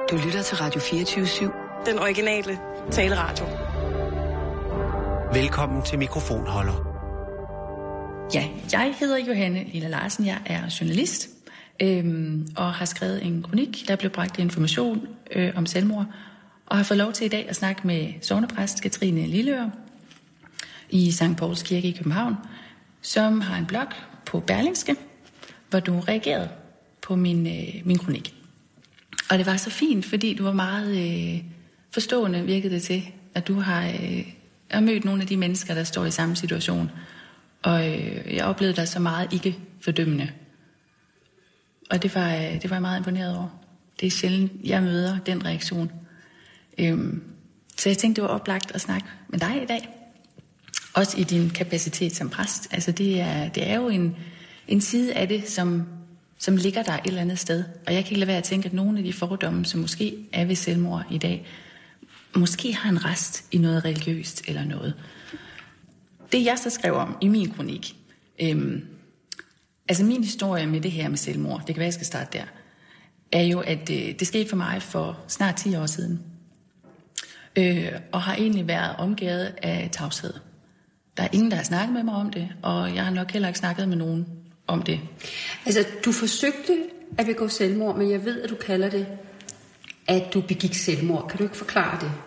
Du lytter til Radio 24/7. Den originale taleradio. Velkommen til mikrofonholder. Ja, jeg hedder Johanne Lilla Larsen. Jeg er journalist og har skrevet en kronik, der blev bragt information om selvmord, og har fået lov til i dag at snakke med sognepræst Katrine Lilleør i Sankt Pauls Kirke i København, som har en blog på Berlingske, hvor du reagerede på min kronik. Og det var så fint, fordi du var meget forstående, virkede det til, at du har mødt nogle af de mennesker, der står i samme situation. Og jeg oplevede dig så meget ikke fordømmende. Og det var jeg meget imponeret over. Det er sjældent, jeg møder den reaktion. Så jeg tænkte, det var oplagt at snakke med dig i dag. Også i din kapacitet som præst. Altså det er jo en side af det, som ligger der et eller andet sted. Og jeg kan ikke lade være at tænke, at nogle af de fordomme, som måske er ved selvmord i dag, måske har en rest i noget religiøst eller noget. Det jeg så skrev om i min kronik, altså min historie med det her med selvmord, det kan være, jeg skal starte der, er jo, at det skete for mig for snart 10 år siden. Og har egentlig været omgivet af tavshed. Der er ingen, der har snakket med mig om det, og jeg har nok heller ikke snakket med nogen om det. Altså, du forsøgte at begå selvmord, men jeg ved, at du kalder det, at du begik selvmord. Kan du ikke forklare det?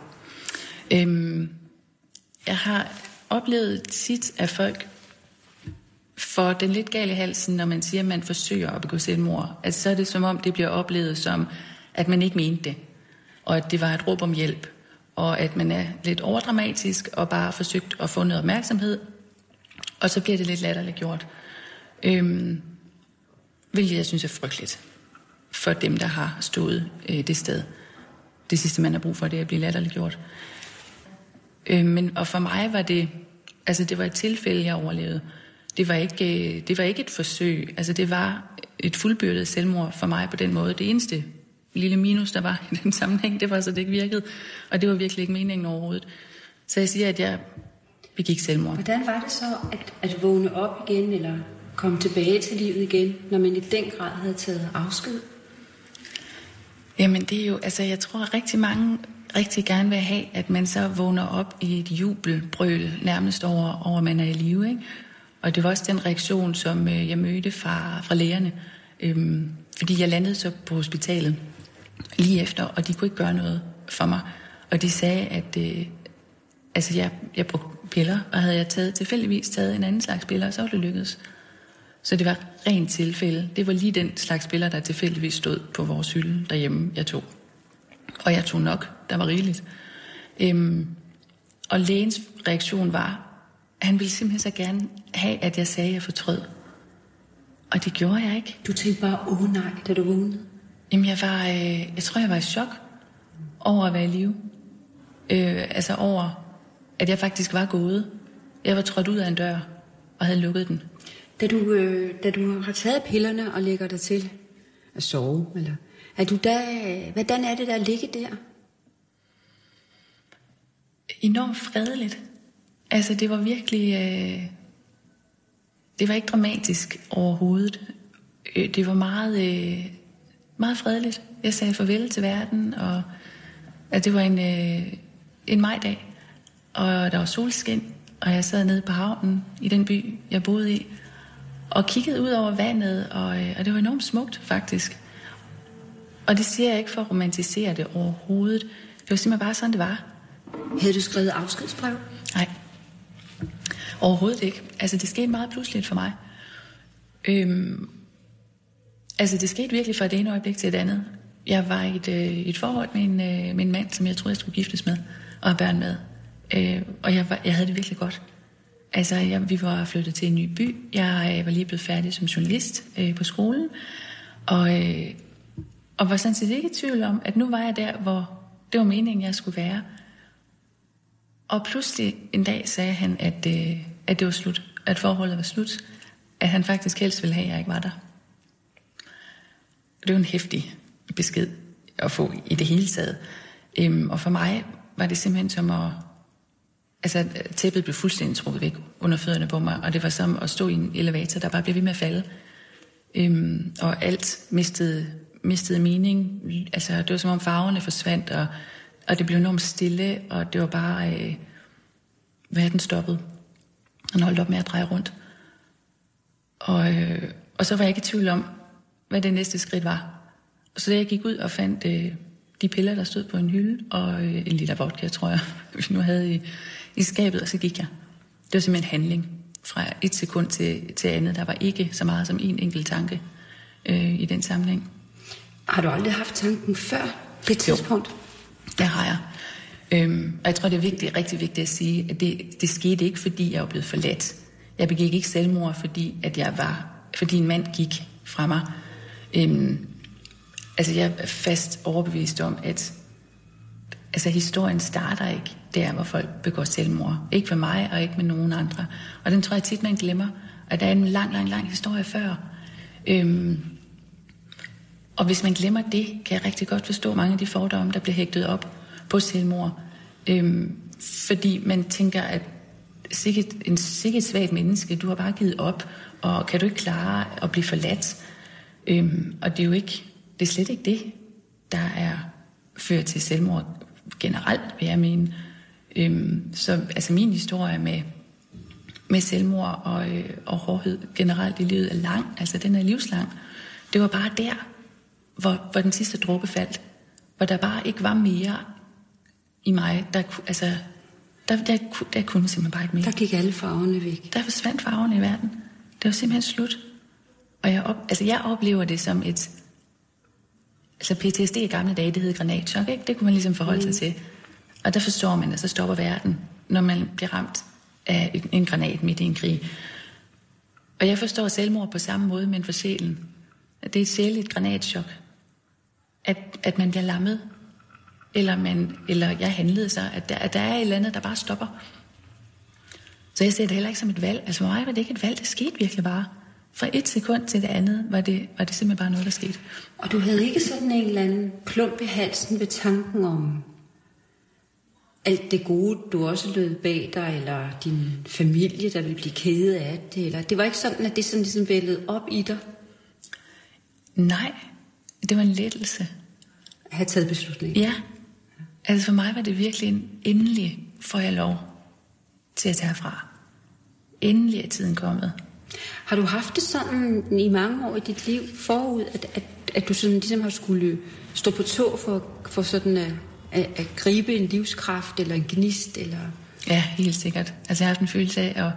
Jeg har oplevet tit, at folk får den lidt gale i halsen, når man siger, at man forsøger at begå selvmord. Altså, så er det som om, det bliver oplevet som, at man ikke mente det, og at det var et råb om hjælp, og at man er lidt overdramatisk og bare forsøgt at få noget opmærksomhed, og så bliver det lidt latterliggjort. Hvilket jeg synes er frygteligt for dem, der har stået det sted. Det sidste, man har brug for, det er at blive latterliggjort. Og for mig var det, altså det var et tilfælde, jeg overlevede. Det var ikke et forsøg. Altså det var et fuldbyrdet selvmord for mig på den måde. Det eneste lille minus, der var i den sammenhæng, det var så, det ikke virkede. Og det var virkelig ikke meningen overhovedet. Så jeg siger, at jeg begik selvmord. Hvordan var det så at vågne op igen, eller komme tilbage til livet igen, når man i den grad havde taget afsked? Jamen det er jo, altså jeg tror, at rigtig mange rigtig gerne vil have, at man så vågner op i et jubelbrøl nærmest over at man er i live, ikke? Og det var også den reaktion, som jeg mødte fra lægerne. Fordi jeg landede så på hospitalet lige efter, og de kunne ikke gøre noget for mig. Og de sagde, at jeg brugte piller, og havde jeg tilfældigvis taget en anden slags piller, så var det lykkedes. Så det var rent tilfælde. Det var lige den slags piller, der tilfældigvis stod på vores hylde derhjemme, jeg tog. Og jeg tog nok, der var rigeligt. Og lægens reaktion var, at han ville simpelthen så gerne have, at jeg sagde, at jeg fortrød. Og det gjorde jeg ikke. Du tænkte bare, nej, da du vågnede? Jamen jeg tror, jeg var i chok over at være i live. Altså over, at jeg faktisk var gået. Jeg var trådt ud af en dør og havde lukket den. Da du har taget pillerne og lægger dig til at sove, eller er du hvordan er det der at ligge der? Enormt fredeligt. Altså det var virkelig, det var ikke dramatisk overhovedet. Det var meget, meget fredeligt. Jeg sagde farvel til verden, og at det var en majdag, og der var solskin, og jeg sad nede på havnen i den by, jeg boede i, og kiggede ud over vandet, og det var enormt smukt faktisk. Og det siger jeg ikke for at romantisere det overhovedet. Det var simpelthen bare sådan, det var. Havde du skrevet afskedsbrev? Nej, overhovedet ikke. Altså det skete meget pludseligt for mig. Altså det skete virkelig fra det ene øjeblik til et andet. Jeg var i et forhold med en mand, som jeg troede, jeg skulle giftes med og have børn med. Og jeg havde det virkelig godt. Altså vi var flyttet til en ny by. Jeg var lige blevet færdig som journalist på skolen. Og var sådan set ikke i tvivl om, at nu var jeg der, hvor det var meningen, jeg skulle være. Og pludselig en dag sagde han, at det var slut. At forholdet var slut. At han faktisk helst ville have, at jeg ikke var der. Det var en heftig besked at få i det hele taget. Og for mig var det simpelthen som at... Altså tæppet blev fuldstændig trukket væk under fødderne på mig. Og det var som at stå i en elevator, der bare blev ved med at falde. Og alt mistede mistede mening. Altså, det var som om farverne forsvandt, og det blev enormt stille, og det var bare, verden stoppede. Han holdt op med at dreje rundt. Og så var jeg ikke i tvivl om, hvad det næste skridt var. Og så da jeg gik ud og fandt de piller, der stod på en hylde, og en lille vodka, tror jeg, vi nu havde i skabet, og så gik jeg. Det var simpelthen handling fra et sekund til andet. Der var ikke så meget som en enkelt tanke i den sammenhæng. Har du aldrig haft tanken før det tidspunkt? Jo, det har jeg. Og jeg tror, det er rigtig vigtigt at sige, at det skete ikke, fordi jeg var blevet forladt. Jeg begik ikke selvmord, fordi en mand gik fra mig. Altså, jeg er fast overbevist om, at historien starter ikke der, hvor folk begår selvmord. Ikke med mig, og ikke med nogen andre. Og den tror jeg tit, man glemmer. Og der er en lang historie før. Og hvis man glemmer det, kan jeg rigtig godt forstå mange af de fordomme, der bliver hægtet op på selvmord. Fordi man tænker, at sikkert svagt menneske, du har bare givet op, og kan du ikke klare at blive forladt? Og det er jo ikke, det er slet ikke det, der er ført til selvmord generelt, vil jeg mene. Så altså min historie med selvmord og hårdhed generelt i livet er lang, altså den er livslang. Det var bare der, hvor den sidste dråbe faldt, hvor der bare ikke var mere i mig, der kunne simpelthen bare ikke mere. Der gik alle farverne væk. Der forsvandt farverne i verden. Det var simpelthen slut. Og jeg oplever det som et... Altså PTSD i gamle dage, det hed granatchok, ikke? Det kunne man ligesom forholde sig til. Og der forstår man, at så stopper verden, når man bliver ramt af en granat midt i en krig. Og jeg forstår selvmord på samme måde, men for sjælen. At det er et sjældent granatchok. At man bliver lammet. Eller jeg handlede så, at der er et eller andet, der bare stopper. Så jeg ser det heller ikke som et valg. Altså for mig var det ikke et valg, det skete virkelig bare. Fra et sekund til det andet var det simpelthen bare noget, der skete. Og du havde ikke sådan en eller anden klump i halsen ved tanken om alt det gode, du også lød bag dig, eller din familie, der ville blive kede af det, eller det var ikke sådan, at det sådan ligesom vældede op i dig? Nej, det var en lettelse. At have taget beslutning? Ja, altså for mig var det virkelig en endelig får jeg lov til at tage herfra. Endelig er tiden kommet. Har du haft det sådan i mange år i dit liv forud, at du sådan ligesom har skulle stå på tå for sådan at gribe en livskraft eller en gnist? Eller? Ja, helt sikkert. Altså jeg har haft en følelse af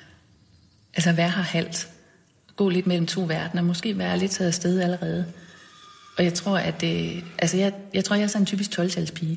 at være her halvt. Gå lidt mellem to verdener. Måske være lidt taget afsted allerede. Og jeg tror, at jeg tror, jeg er sådan en typisk 12-talspige.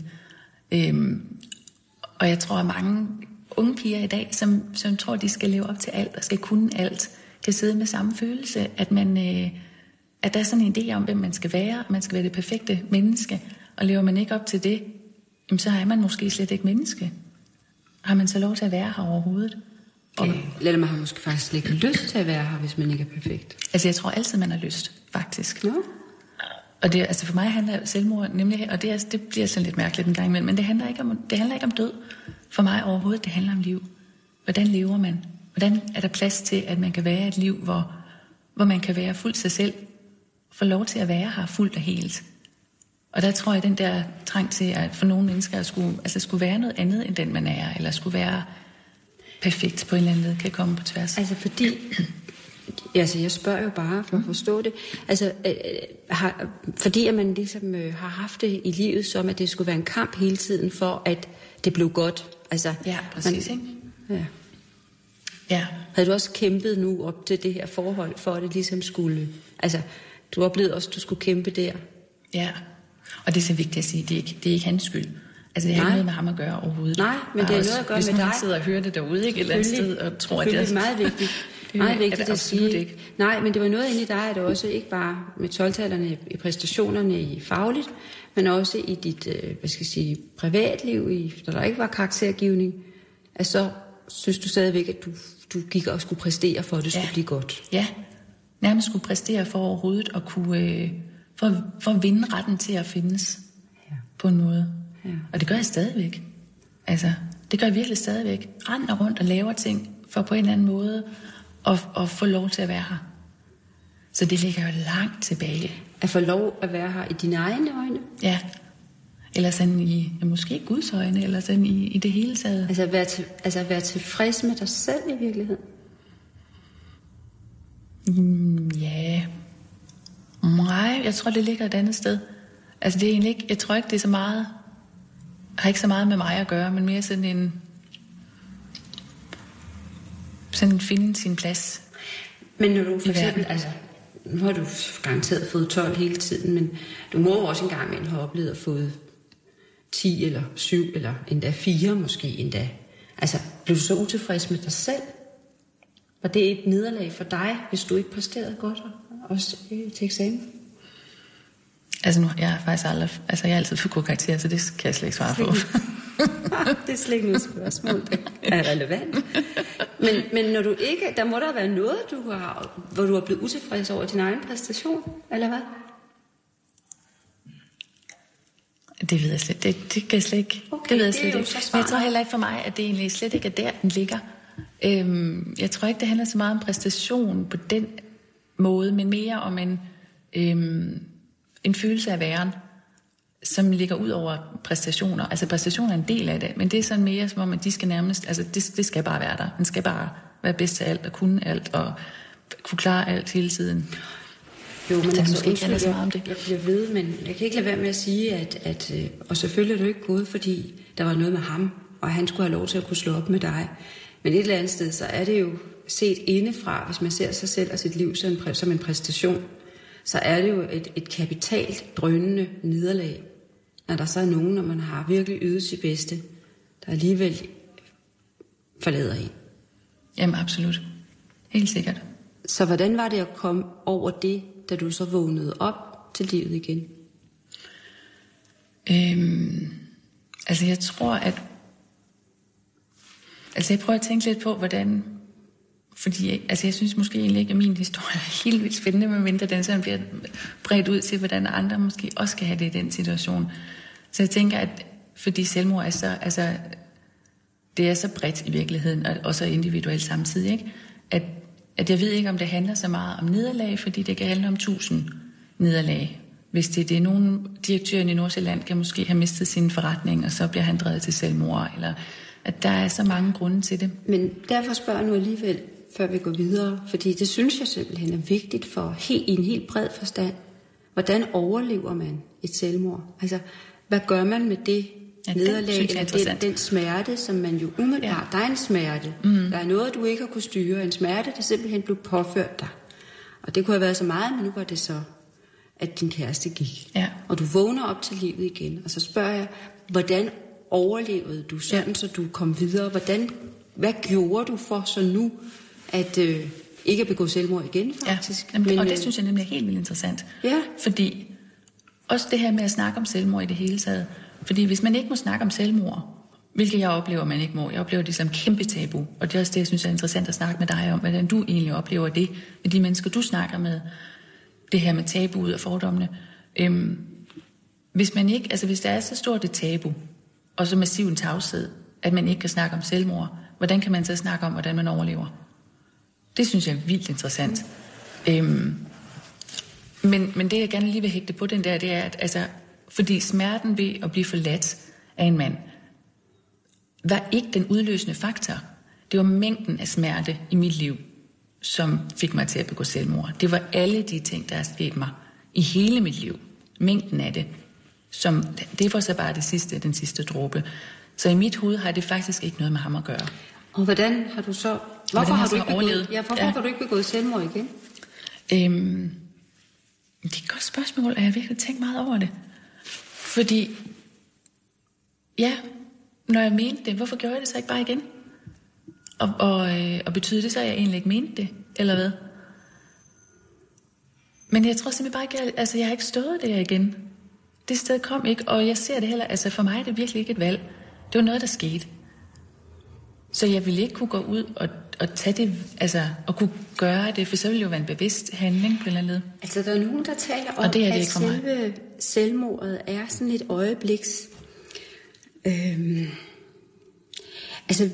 Og jeg tror, at mange unge piger i dag, som tror, de skal leve op til alt og skal kunne alt, kan sidde med samme følelse, at der er sådan en idé om, hvem man skal være, man skal være det perfekte menneske, og lever man ikke op til det, jamen, så er man måske slet ikke menneske. Har man så lov til at være her overhovedet? Okay. Eller man har måske faktisk ikke lyst til at være her, hvis man ikke er perfekt. Altså jeg tror altid, man har lyst, faktisk. Ja. Og det, altså for mig handler selvmord nemlig, og det bliver sådan lidt mærkeligt en gang imellem, men det handler ikke om død. For mig overhovedet, det handler om liv. Hvordan lever man? Hvordan er der plads til, at man kan være et liv, hvor man kan være fuldt sig selv, få lov til at være her fuldt og helt. Og der tror jeg, den der trang til, at for nogle mennesker skulle være noget andet, end den man er, eller skulle være perfekt på en eller anden måde, kan komme på tværs. Altså fordi... Altså, jeg spørger jo bare for at forstå det. Altså, fordi at man ligesom har haft det i livet som, at det skulle være en kamp hele tiden for, at det blev godt. Altså, ja, præcis, ikke? Ja. Ja. Havde du også kæmpet nu op til det her forhold, for at det ligesom skulle... Altså, du oplevede også, at du skulle kæmpe der. Ja, og det er så vigtigt at sige, det er ikke hans skyld. Altså, det har ikke noget med ham at gøre overhovedet. Nej, men det er noget at gøre med dig. Hvis man sidder og hører det derude, ikke? Et eller andet sted, og tror, at det er meget vigtigt. Meget vigtigt at sige. Ikke. Nej, men det var noget inde i dig, at det også ikke bare med 12-talerne i præstationerne i fagligt, men også i dit, privatliv, da der ikke var karaktergivning. Altså, synes du stadigvæk, at du gik og skulle præstere for, at det skulle blive godt? Ja, nærmest skulle præstere for overhovedet at kunne, for at vinde retten til at findes på en måde. Ja. Og det gør jeg stadigvæk. Altså, det gør jeg virkelig stadigvæk. Render rundt og laver ting for på en eller anden måde og få lov til at være her. Så det ligger jo langt tilbage. At få lov at være her i dine egne øjne? Ja. Eller sådan i, måske Guds øjne, eller sådan i det hele taget. Altså at være tilfreds med dig selv i virkeligheden? Ja. Nej, jeg tror, det ligger et andet sted. Altså det er egentlig ikke, jeg tror ikke, det er så meget, har ikke så meget med mig at gøre, men mere sådan finde sin plads. Men når du for eksempel, altså, nu har du garanteret fået 12 hele tiden, men du må også engang imellem have oplevet at fået 10 eller 7 eller endda 4 måske endda. Altså, blev du så utilfreds med dig selv? Var det et nederlag for dig, hvis du ikke præsterede godt også til eksamen? Altså nu, jeg har faktisk aldrig, jeg har altid fået gode karakterer, så det kan jeg slet ikke svare på. Det er slet ikke noget spørgsmål, det er relevant. Men når du ikke, der må der være noget, hvor du er blevet utilfreds over din egen præstation, eller hvad? Det ved jeg slet. Det kan jeg slet ikke. Okay, det ved jeg slet ikke. Men jeg tror heller ikke for mig, at det egentlig slet ikke er der, den ligger. Jeg tror ikke, det handler så meget om præstation på den måde, men mere om en følelse af væren, som ligger ud over præstationer. Altså præstationer er en del af det, men det er sådan mere som om, at de skal nærmest, altså det skal bare være der. Man skal bare være bedst til alt og kunne alt og kunne klare alt hele tiden. Jo, men altså, ikke så meget om det. Jeg bliver ved, men jeg kan ikke lade være med at sige, at og selvfølgelig er du ikke gået, fordi der var noget med ham, og han skulle have lov til at kunne slå op med dig. Men et eller andet sted, så er det jo set indefra, hvis man ser sig selv og sit liv som en præstation, så er det jo et kapitalt drønende nederlag, når der så er nogen, når man har virkelig ydet sit bedste, der alligevel forlader en. Jamen absolut. Helt sikkert. Så hvordan var det at komme over det, da du så vågnede op til livet igen? Altså jeg tror, at jeg prøver at tænke lidt på, hvordan. Fordi jeg synes måske egentlig ikke, at min historie er helt vildt spændende, medmindre den sådan bliver bredt ud til, hvordan andre måske også skal have det i den situation. Så jeg tænker, at fordi selvmord er så, det er så bredt i virkeligheden, og så individuelt samtidig, ikke? At jeg ved ikke, om det handler så meget om nederlag, fordi det kan handle om 1000 nederlag. Hvis det er nogen direktøren i Nordsjælland, kan måske have mistet sin forretning, og så bliver han drevet til selvmord, eller at der er så mange grunde til det. Men derfor spørger jeg nu alligevel, før vi går videre, fordi det synes jeg simpelthen er vigtigt i en helt bred forstand. Hvordan overlever man et selvmord? Altså, hvad gør man med det nederlag, eller den smerte, som man jo umiddelbart, der er en smerte. Der er noget, du ikke har kunne styre, en smerte, der simpelthen blev påført dig. Og det kunne have været så meget, men nu var det så, at din kæreste gik. Ja. Og du vågner op til livet igen, og så spørger jeg, hvordan overlevede du sådan, så du kom videre? Hvad gjorde du for så nu, at ikke at begå selvmord igen, faktisk? Ja, men, og det synes jeg nemlig er helt vildt interessant. Ja. Fordi også det her med at snakke om selvmord i det hele taget. Fordi hvis man ikke må snakke om selvmord, hvilket jeg oplever, man ikke må, jeg oplever det som kæmpe tabu. Og det er også det, jeg synes er interessant at snakke med dig om, hvordan du egentlig oplever det, med de mennesker, du snakker med, det her med tabuet og fordommene. Hvis der er så stort et tabu, og så massiv en tavshed, at man ikke kan snakke om selvmord, hvordan kan man så snakke om, hvordan man overlever? Det synes jeg er vildt interessant. Men det, jeg gerne lige vil hægte på den der, det er, at fordi smerten ved at blive forladt af en mand, var ikke den udløsende faktor. Det var mængden af smerte i mit liv, som fik mig til at begå selvmord. Det var alle de ting, der er sket mig i hele mit liv. Mængden af det. Det var så bare den sidste dråbe. Så i mit hoved har det faktisk ikke noget med ham at gøre. Og hvordan har du så... Hvorfor har du ikke begået selvmord igen? Det er et godt spørgsmål, og jeg har virkelig tænkt meget over det. Fordi, når jeg mente det, hvorfor gjorde jeg det så ikke bare igen? Og betyder det så, at jeg egentlig ikke mente det, eller hvad? Men jeg tror simpelthen bare ikke, jeg har ikke stået der igen. Det sted kom ikke, og jeg ser det heller, for mig er det virkelig ikke et valg. Det var noget, der skete. Så jeg ville ikke kunne gå ud og tage det, og kunne gøre det, for så ville det jo være en bevidst handling på en eller anden led. Der er nogen, der taler om, at selve selvmordet er sådan et øjebliks...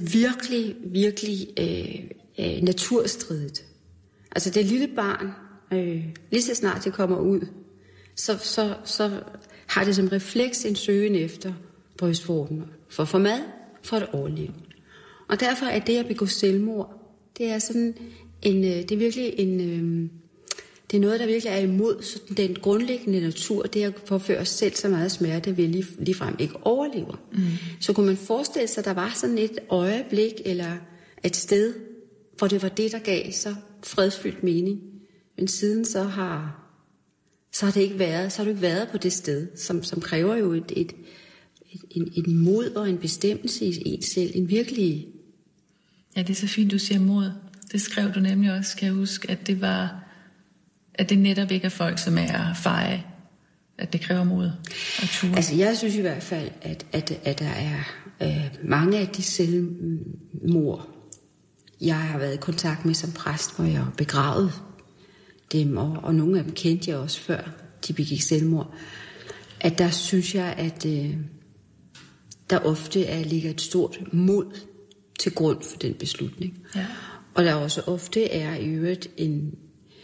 virkelig naturstridigt. Det lille barn lige så snart det kommer ud, så har det som refleks en søgen efter brystvorten. For mad, for at overleve. Og derfor er det at begå selvmord, det er sådan det er virkelig det er noget, der virkelig er imod sådan den grundlæggende natur, det at påføre os selv så meget smerte, at vi ligefrem ikke overlever. Så kunne man forestille sig, at der var sådan et øjeblik, eller et sted, hvor det var det, der gav så fredfyldt mening. Men siden så har det ikke været på det sted, som kræver jo et mod og en bestemmelse i en selv, en virkelig... Ja, det er så fint, du siger mod. Det skrev du nemlig også, kan jeg huske, at det netop ikke er folk, som er feje, at det kræver mod og ture. Altså, jeg synes i hvert fald, at der er mange af de selvmord, jeg har været i kontakt med som præst, hvor jeg har begravet dem, og nogle af dem kendte jeg også før de begik selvmord, at der synes jeg, at der ofte ligger et stort mod til grund for den beslutning. Ja. Og der også ofte er i øvrigt en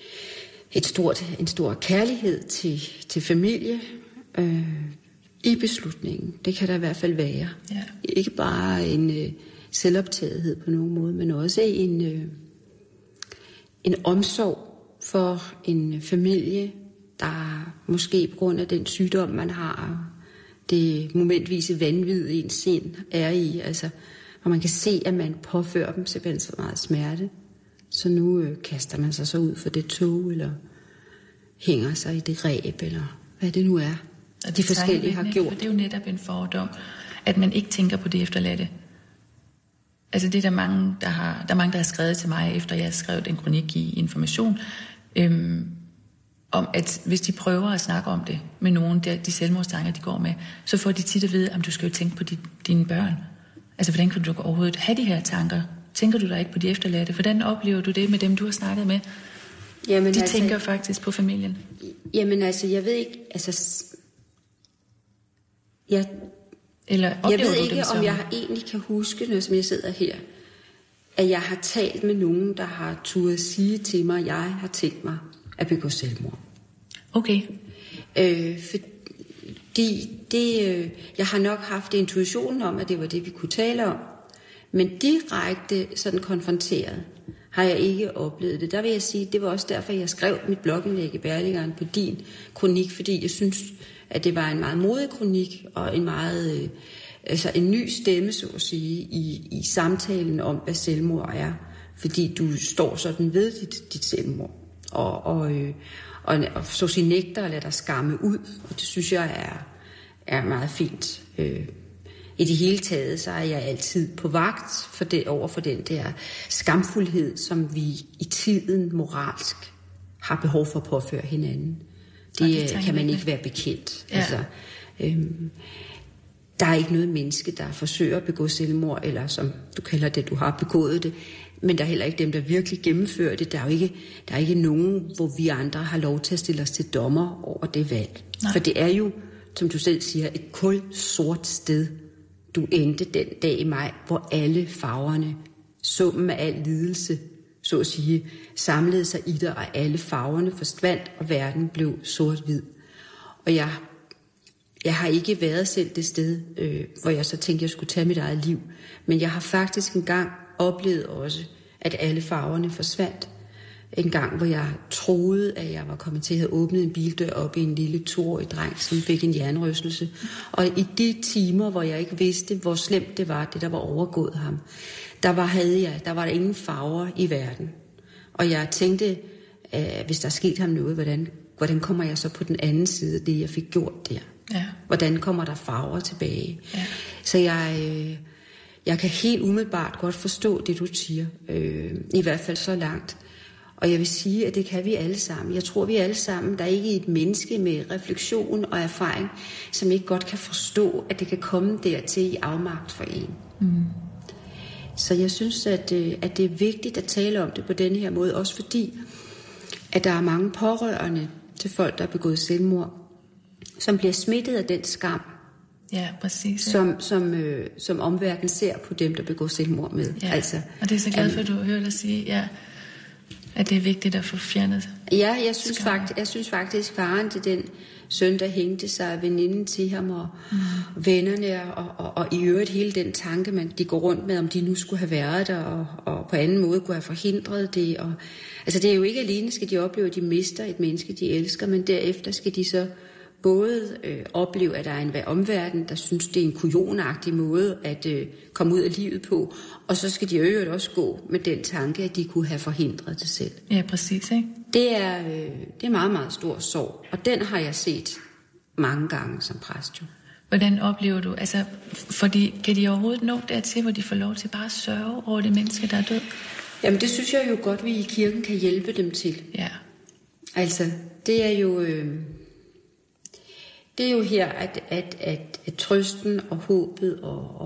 stor kærlighed til familie i beslutningen. Det kan der i hvert fald være. Ja. Ikke bare en selvoptagethed på nogen måde, men også en omsorg for en familie, der måske på grund af den sygdom, man har, det momentvise vanvid ens sind er i, altså, hvor man kan se, at man påfører dem simpelthen så meget smerte. Så nu kaster man sig så ud for det tog, eller hænger sig i det reb, eller hvad det nu er, de forskellige har gjort. Det er jo netop en fordom, at man ikke tænker på det efterladte. Altså det er der mange, der har skrevet til mig, efter jeg har skrevet en kronik i Information, om at hvis de prøver at snakke om det med nogen, de selvmordstanker, de går med, så får de tit at vide, at du skal jo tænke på dine børn. Altså hvordan kan du overhovedet have de her tanker? Tænker du da ikke på de efterladte? Hvordan oplever du det med dem, du har snakket med? Jamen, de tænker faktisk på familien. Jamen altså, jeg ved ikke, altså... Jeg ved ikke, om jeg egentlig kan huske, når som jeg sidder her, at jeg har talt med nogen, der har turde sige til mig, at jeg har tænkt mig at begå selvmord. Okay. Jeg har nok haft intuitionen om, at det var det, vi kunne tale om. Men direkte sådan konfronteret har jeg ikke oplevet det. Der vil jeg sige, det var også derfor, jeg skrev mit blogindlæg i Berlingeren på din kronik, fordi jeg synes, at det var en meget modig kronik og en meget en ny stemme, så at sige, i samtalen om, hvad selvmord er. Fordi du står sådan ved dit selvmord. Og så sige nægter at lade dig skamme ud. Og det synes jeg er meget fint. I det hele taget, så er jeg altid på vagt over for den der skamfuldhed, som vi i tiden moralsk har behov for at påføre hinanden. Det kan man ikke være bekendt. Ja. Altså, der er ikke noget menneske, der forsøger at begå selvmord, eller som du kalder det, du har begået det, men der er heller ikke dem, der virkelig gennemfører det. Der er ikke nogen, hvor vi andre har lov til at stille os til dommer over det valg. Nej. For det er jo, som du selv siger, et kulsort sted, du endte den dag i maj, hvor alle farverne, summen af al lidelse, så at sige, samlede sig i dig, og alle farverne forsvandt, og verden blev sort-hvid. Og jeg har ikke været selv det sted, hvor jeg så tænkte, jeg skulle tage mit eget liv. Men jeg har faktisk engang oplevet også, at alle farverne forsvandt. En gang, hvor jeg troede, at jeg var kommet til at have åbnet en bildør op i en lille 2-årig dreng, som fik en hjernerystelse. Og i de timer, hvor jeg ikke vidste, hvor slemt det var, det der var overgået ham, der var der ingen farver i verden. Og jeg tænkte, hvis der skete ham noget, hvordan kommer jeg så på den anden side af det, jeg fik gjort der? Ja. Hvordan kommer der farver tilbage? Ja. Så jeg kan helt umiddelbart godt forstå det, du siger. I hvert fald så langt. Og jeg vil sige, at det kan vi alle sammen. Jeg tror, vi alle sammen, der er ikke et menneske med refleksion og erfaring, som ikke godt kan forstå, at det kan komme dertil i afmagt for en. Mm. Så jeg synes, at det er vigtigt at tale om det på denne her måde, også fordi, at der er mange pårørende til folk, der har begået selvmord, som bliver smittet af den skam, ja, præcis, ja. Som omverdenen ser på dem, der begår selvmord med. Ja. Altså, og det er så glad for, at du hører dig sige, ja. At det er vigtigt at få fjernet. Ja, jeg synes faktisk, faren til den søn, der hængte sig, veninden til ham og vennerne, og i øvrigt hele den tanke, de går rundt med, om de nu skulle have været der, og på anden måde kunne have forhindret det. Og, altså det er jo ikke alene, skal de opleve, at de mister et menneske, de elsker, men derefter skal de så både opleve, at der er en omverden, der synes, det er en kujonagtig måde at komme ud af livet på, og så skal de øvrigt også gå med den tanke, at de kunne have forhindret det selv. Ja, præcis, ikke? Det er meget, meget stor sorg, og den har jeg set mange gange som præst. Hvordan oplever du, altså, fordi kan de overhovedet nå dertil, hvor de får lov til bare at sørge over det menneske, der er død? Jamen det synes jeg jo godt, vi i kirken kan hjælpe dem til. Ja. Altså, det er jo her, at trøsten og håbet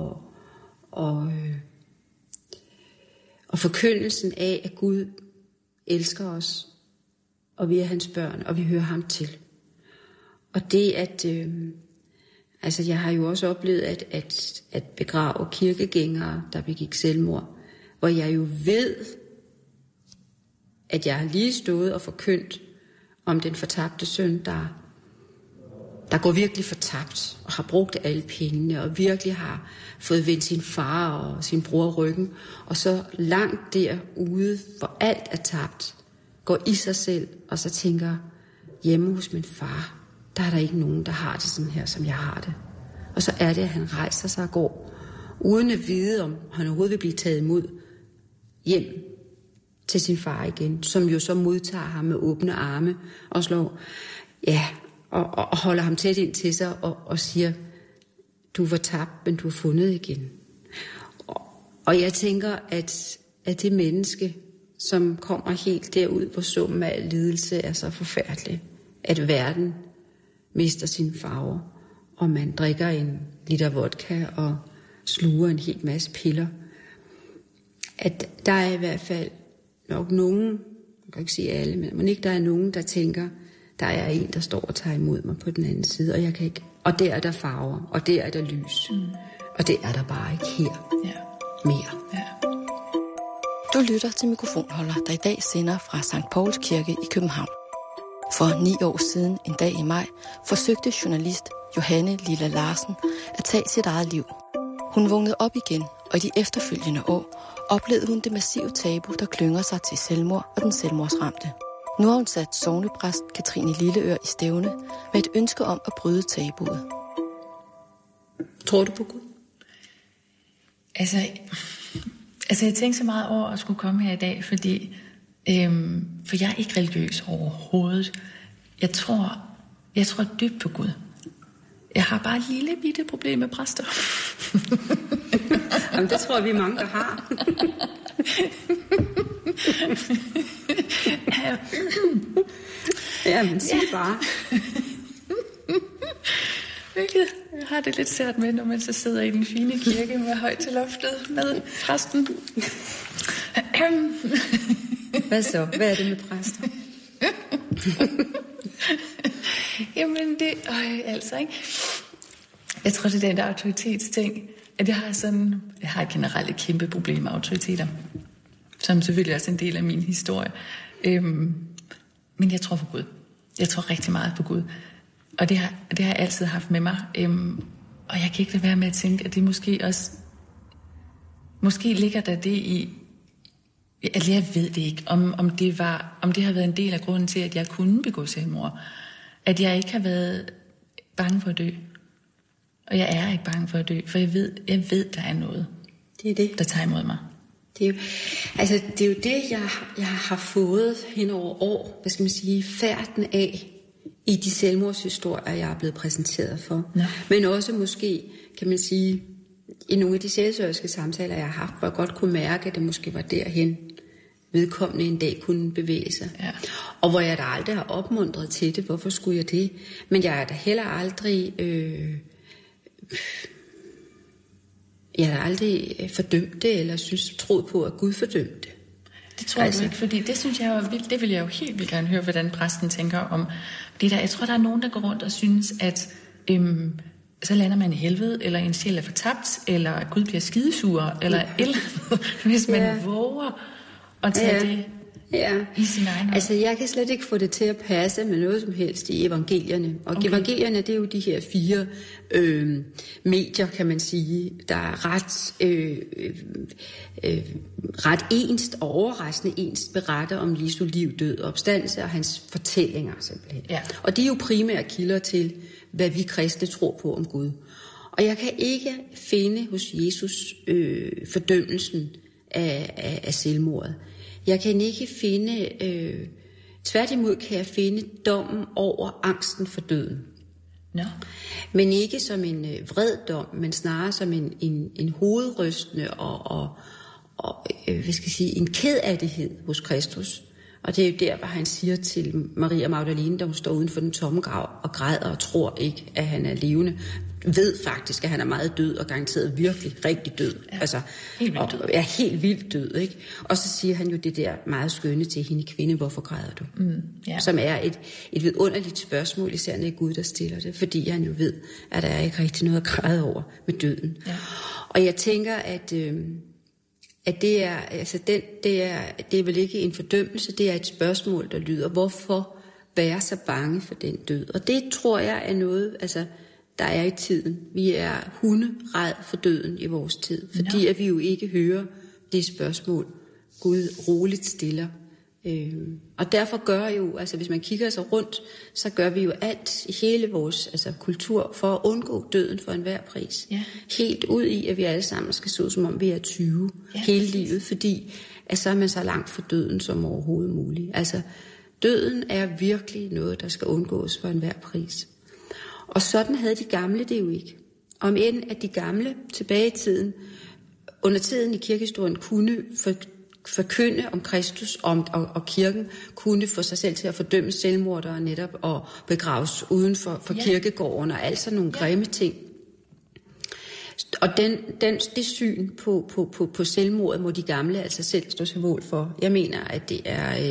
og forkyndelsen af, at Gud elsker os, og vi er hans børn, og vi hører ham til. Og det altså jeg har jo også oplevet at begrave kirkegængere, der begik selvmord, hvor jeg jo ved, at jeg har lige stået og forkyndt om den fortabte søn, der går virkelig fortabt og har brugt alle pengene og virkelig har fået vendt sin far og sin bror ryggen, og så langt derude, hvor alt er tabt, går i sig selv og så tænker, hjemme hos min far, der er der ikke nogen, der har det sådan her, som jeg har det. Og så er det, at han rejser sig og går, uden at vide, om han overhovedet vil blive taget imod hjem til sin far igen, som jo så modtager ham med åbne arme og slår, og holder ham tæt ind til sig og siger, du var tabt, men du er fundet igen. Og jeg tænker, at det menneske, som kommer helt derud, hvor summen af lidelse er så forfærdelig, at verden mister sine farver, og man drikker en liter vodka og sluger en hel masse piller, at der er i hvert fald nok nogen, jeg kan ikke sige alle, men ikke der er nogen, der tænker, der er en, der står og tager imod mig på den anden side, og jeg kan ikke. Og der er der farver, og der er der lys. Og det er der bare ikke her mere. Ja. Du lytter til Mikrofonholder, der i dag sender fra St. Pauls Kirke i København. For 9 år siden, en dag i maj, forsøgte journalist Johanne Lilla Larsen at tage sit eget liv. Hun vågnede op igen, og i de efterfølgende år oplevede hun det massive tabu, der klynger sig til selvmord og den selvmordsramte. Nu har hun sat sognepræst Katrine Lilleør i stævne med et ønske om at bryde tabuet. Tror du på Gud? Altså jeg tænkte så meget over at skulle komme her i dag, fordi for jeg er ikke religiøs overhovedet. Jeg tror dybt på Gud. Jeg har bare et lille bitte problem med præster. Jamen, det tror jeg, vi er mange, der har. Ja, men sig bare. Hvilket jeg har det lidt sært med, når man så sidder i den fine kirke med højt til loftet med præsten. Hvad så? Hvad er det med præster? Jamen det... altså ikke. Jeg tror, det er den der autoritetsting, at jeg har generelt et kæmpe problem med autoriteter, som selvfølgelig også er en del af min historie. Men jeg tror på Gud. Jeg tror rigtig meget på Gud. Og det har jeg altid haft med mig. Og jeg kan ikke lade være med at tænke, at det måske også... Måske ligger der det i... Altså jeg ved det ikke, om det har været en del af grunden til, at jeg kunne begå selvmord. At jeg ikke har været bange for at dø. Og jeg er ikke bange for at dø, for jeg ved der er noget, det er det, der tager imod mig. Det er jo det, jeg har fået hen over år, hvad skal man sige, færden af i de selvmordshistorier, jeg er blevet præsenteret for. Ja. Men også måske, kan man sige, i nogle af de selvsørgske samtaler, jeg har haft, hvor jeg godt kunne mærke, at det måske var derhen, vedkommende en dag kunne bevæge sig. Ja. Og hvor jeg da aldrig har opmuntret til det. Hvorfor skulle jeg det? Men jeg er da heller aldrig... jeg har aldrig fordømt det, eller troet på, at Gud fordømte det. Det tror jeg ikke, fordi det synes jeg jo vildt. Det vil jeg jo helt vildt gerne høre, hvordan præsten tænker om. Fordi jeg tror, der er nogen, der går rundt og synes, at så lander man i helvede, eller en sjæl er fortabt, eller Gud bliver skidesur, eller hvis man våger at tage det Ja, i sin egen hånd. Altså jeg kan slet ikke få det til at passe med noget som helst i evangelierne. Og okay. Evangelierne, det er jo de her 4 medier, kan man sige, der er ret enst og overraskende enst beretter om Jesu liv, død og opstandelse og hans fortællinger simpelthen. Ja. Og de er jo primære kilder til, hvad vi kristne tror på om Gud. Og jeg kan ikke finde hos Jesus fordømmelsen af selvmordet. Jeg kan ikke finde, tværtimod kan jeg finde dommen over angsten for døden. No. Men ikke som en vred dom, men snarere som en hovedrystende og hvad skal jeg sige, en kedattighed hos Kristus. Og det er jo der, hvor han siger til Maria Magdalene, da hun står uden for den tomme grav og græder og tror ikke, at han er levende. Ved faktisk, at han er meget død og garanteret virkelig rigtig død. Ja, altså, helt vildt død. Og er helt vildt død, ikke? Og så siger han jo det der meget skønne til hende, kvinde, hvorfor græder du? Som er et vidunderligt spørgsmål, især når det er Gud, der stiller det, fordi han jo ved, at der er ikke rigtig noget at græde over med døden. Ja. Og jeg tænker, at det er, altså det er vel ikke en fordømmelse, det er et spørgsmål, der lyder, hvorfor være så bange for den død? Og det tror jeg er noget, altså, der er i tiden. Vi er hunderæd for døden i vores tid, fordi at vi jo ikke hører det spørgsmål, Gud roligt stiller. Og derfor gør jo, altså hvis man kigger sig rundt, så gør vi jo alt i hele vores kultur for at undgå døden for enhver pris. Ja. Helt ud i, at vi alle sammen skal så som om vi er 20 hele livet, fordi at så er man så langt fra døden som overhovedet muligt. Altså døden er virkelig noget, der skal undgås for enhver pris. Og sådan havde de gamle det jo ikke. Om end at de gamle tilbage i tiden, under tiden i kirkehistorien, kunne forkynde om Kristus og kirken, kunne få sig selv til at fordømme selvmordere netop og begraves uden for kirkegården og alt sådan nogle grimme ting. Og det syn på selvmordet må de gamle altså selv stå til mål for. Jeg mener, at det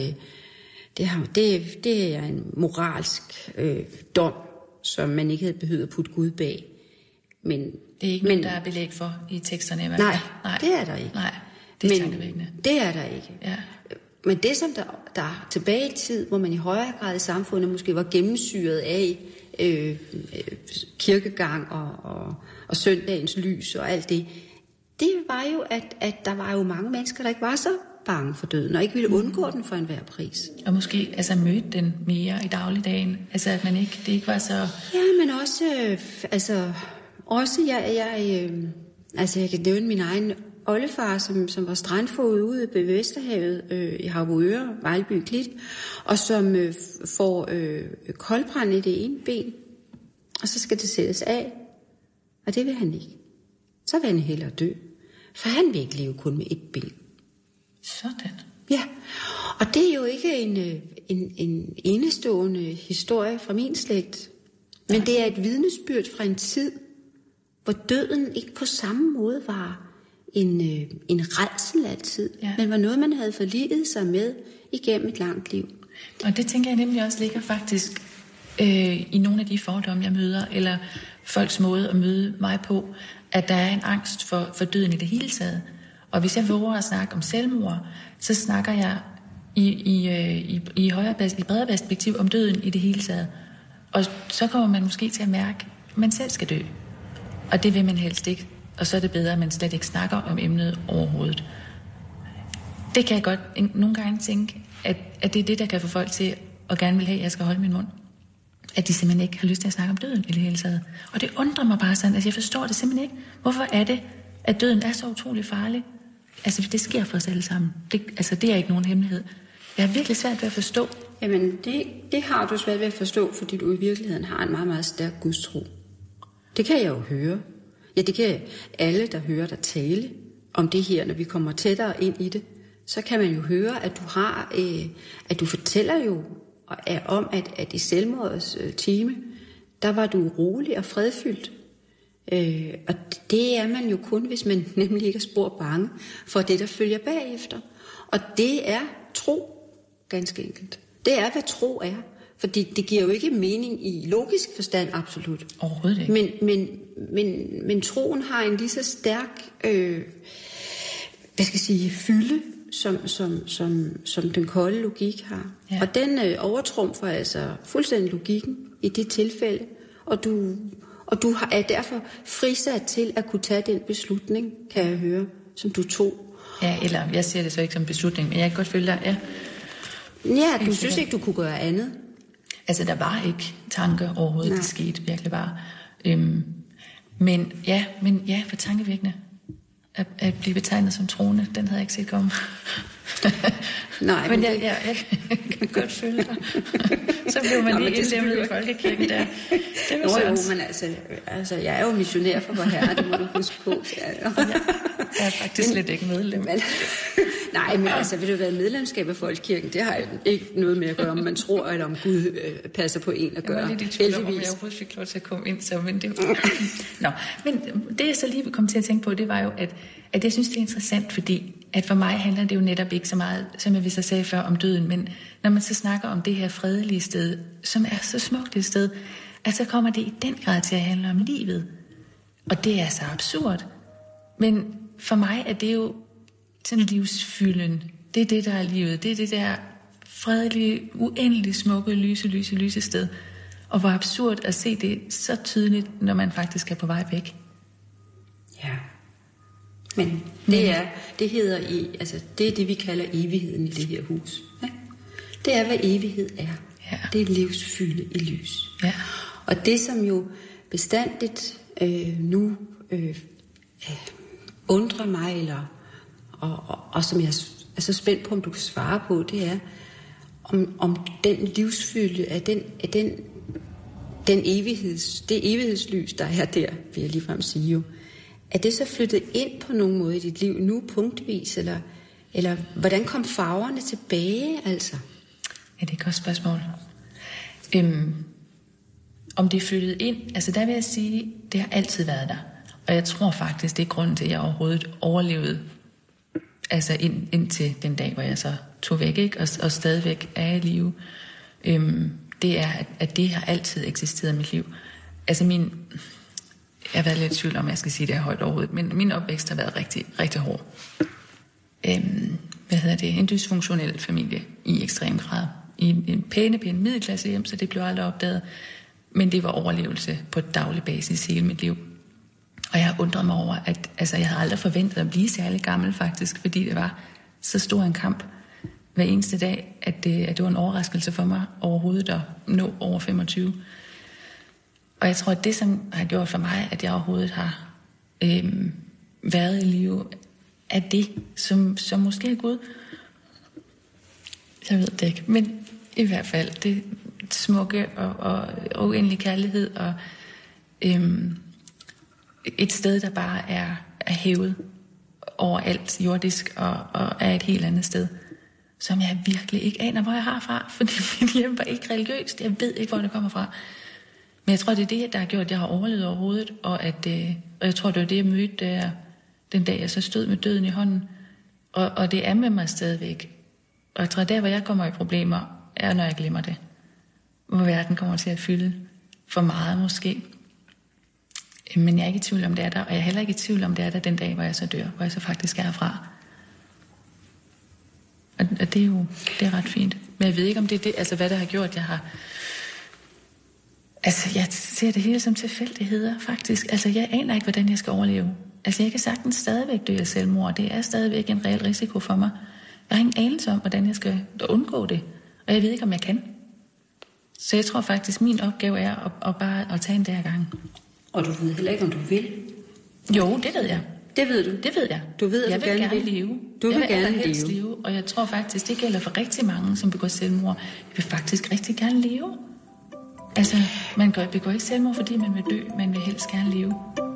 er en moralsk dom, som man ikke havde behøvet at putte Gud bag. Men det er ikke noget, der er belæg for i teksterne. Nej, det er der ikke. Nej, det er tankevækkende. Det er der ikke. Ja. Men det, som der tilbage i tid, hvor man i højere grad i samfundet måske var gennemsyret af kirkegang og søndagens lys og alt det, det var jo, at der var jo mange mennesker, der ikke var så bange for døden, og ikke ville undgå den for enhver pris. Og måske møde den mere i dagligdagen, at man ikke, det ikke var så... Ja, men også jeg kan nævne min egen oldefar, som var strandfoged ude ved Vesterhavet i Havøer, Vejlby Klit, og som får koldbrand i det ene ben, og så skal det sættes af, og det vil han ikke. Så vil han hellere dø, for han vil ikke leve kun med et ben. Sådan. Ja, og det er jo ikke en enestående historie fra min slægt, men det er et vidnesbyrd fra en tid, hvor døden ikke på samme måde var en rædsel altid, men var noget, man havde forliget sig med igennem et langt liv. Og det tænker jeg nemlig også ligger faktisk i nogle af de fordomme, jeg møder, eller folks måde at møde mig på, at der er en angst for døden i det hele taget. Og hvis jeg våger at snakke om selvmord, så snakker jeg i bredere perspektiv om døden i det hele taget. Og så kommer man måske til at mærke, at man selv skal dø. Og det vil man helst ikke. Og så er det bedre, at man slet ikke snakker om emnet overhovedet. Det kan jeg godt nogle gange tænke, at det er det, der kan få folk til at gerne vil have, at jeg skal holde min mund. At de simpelthen ikke har lyst til at snakke om døden i det hele taget. Og det undrer mig bare sådan, at jeg forstår det simpelthen ikke. Hvorfor er det, at døden er så utrolig farlig? Altså, det sker for os alle sammen. Det er ikke nogen hemmelighed. Jeg har virkelig svært ved at forstå. Jamen, det har du svært ved at forstå, fordi du i virkeligheden har en meget, meget stærk gudstro. Det kan jeg jo høre. Ja, det kan alle, der hører dig tale om det her, når vi kommer tættere ind i det. Så kan man jo høre, at du har, at du fortæller jo om, at i selvmordets time, der var du rolig og fredfyldt. Og det er man jo kun, hvis man nemlig ikke er spor bange for det, der følger bagefter. Og det er tro, ganske enkelt. Det er, hvad tro er. Fordi det giver jo ikke mening i logisk forstand, absolut. Overhovedet ikke. Men troen har en lige så stærk, fylde som den kolde logik har. Ja. Og den overtrumfer altså fuldstændig logikken i det tilfælde, og du er derfor frisat til at kunne tage den beslutning, kan jeg høre, som du tog. Ja, eller jeg ser det så ikke som beslutning, men jeg kan godt følge dig, ja. Ja, du synes ikke, du kunne gøre andet? Altså, der var ikke tanke overhovedet, det skete virkelig bare. Men for tankevækkende at blive betegnet som troende, den havde jeg ikke set komme. Nej, men jeg kan godt følge dig. Så blev man lige indlemmet i folkekirken der. Det var jo, men altså, jeg er jo missionær for vor Herre, det må du huske på. Jeg er faktisk slet ikke medlem. Nej, men altså, vil du være medlemskab af folkekirken, det har ikke noget med at gøre, om man tror, eller om Gud passer på en at gøre. Jeg var lidt i tvivl om jeg overhovedet fik lov til at komme ind, så, men det Nå, men det jeg så lige kom til at tænke på, det var jo, at jeg synes, det er interessant, fordi at for mig handler det jo netop ikke så meget, som jeg så sagde før, om døden, men når man så snakker om det her fredelige sted, som er så smukt et sted, at så kommer det i den grad til at handle om livet. Og det er så absurd. Men for mig er det jo sådan livsfylden. Det er det, der er livet. Det er det der fredelige, uendelig smukke, lyse sted. Og hvor absurd at se det så tydeligt, når man faktisk er på vej væk. Ja. Men det er det, vi kalder evigheden i det her hus. Ja? Det er, hvad evighed er. Ja. Det er livsfylde i lys. Ja. Og det, som jo bestandigt nu undrer mig, og som jeg er så spændt på, om du kan svare på, det er, om den livsfylde af det evighedslys, der er der, vil jeg ligefrem sige jo, er det så flyttet ind på nogen måde i dit liv nu punktvis, eller hvordan kom farverne tilbage, altså? Ja, det er et godt spørgsmål. Om det er flyttet ind, altså der vil jeg sige, det har altid været der. Og jeg tror faktisk, det er grunden til, at jeg overhovedet overlevede, altså indtil den dag, hvor jeg så tog væk, ikke? Og stadigvæk er i live. Det er, at det har altid eksisteret i mit liv. Altså jeg har været lidt i tvivl om, jeg skal sige det her højt overhovedet, men min opvækst har været rigtig, rigtig hård. En dysfunktionel familie i ekstrem grad. I en pæne middelklasse hjem, så det blev aldrig opdaget. Men det var overlevelse på daglig basis hele mit liv. Og jeg har undret mig over, at jeg havde aldrig forventet at blive særlig gammel faktisk, fordi det var så stor en kamp hver eneste dag, at det var en overraskelse for mig overhovedet at nå over 25. Og jeg tror, at det, som har gjort for mig, at jeg overhovedet har været i live, er det, som måske er Gud. Jeg ved det ikke, men i hvert fald det smukke og uendelig kærlighed og et sted, der bare er hævet over alt jordisk og er et helt andet sted, som jeg virkelig ikke aner, hvor jeg har fra, fordi mit hjem var ikke religiøst. Jeg ved ikke, hvor det kommer fra. Men jeg tror, det er det, der har gjort, at jeg har overlevet overhovedet, og jeg tror, det var det, jeg mødte den dag, jeg så stod med døden i hånden. Og det er med mig stadigvæk. Og jeg tror, der, hvor jeg kommer i problemer, er, når jeg glemmer det. Hvor verden kommer til at fylde for meget måske. Men jeg er ikke i tvivl om, det er der, og jeg er heller ikke i tvivl om, det er der den dag, hvor jeg så dør, hvor jeg så faktisk er fra. Og det er ret fint. Men jeg ved ikke, om det er det, altså hvad der har gjort, jeg har... Altså, jeg ser det hele som tilfældigheder, faktisk. Altså, jeg aner ikke, hvordan jeg skal overleve. Altså, jeg kan sagtens stadigvæk dø af selvmord. Det er stadigvæk en reel risiko for mig. Jeg har ingen anelse om, hvordan jeg skal undgå det. Og jeg ved ikke, om jeg kan. Så jeg tror faktisk, min opgave er at bare at tage en dag gang. Og du ved heller ikke, om du vil? Jo, det ved jeg. Det ved du? Det ved jeg. Du ved, at jeg du gerne vil leve. Du vil gerne leve. Og jeg tror faktisk, det gælder for rigtig mange, som begår selvmord. Jeg vil faktisk rigtig gerne leve. Altså, man begår ikke selvmord, fordi man vil dø. Man vil helst gerne leve.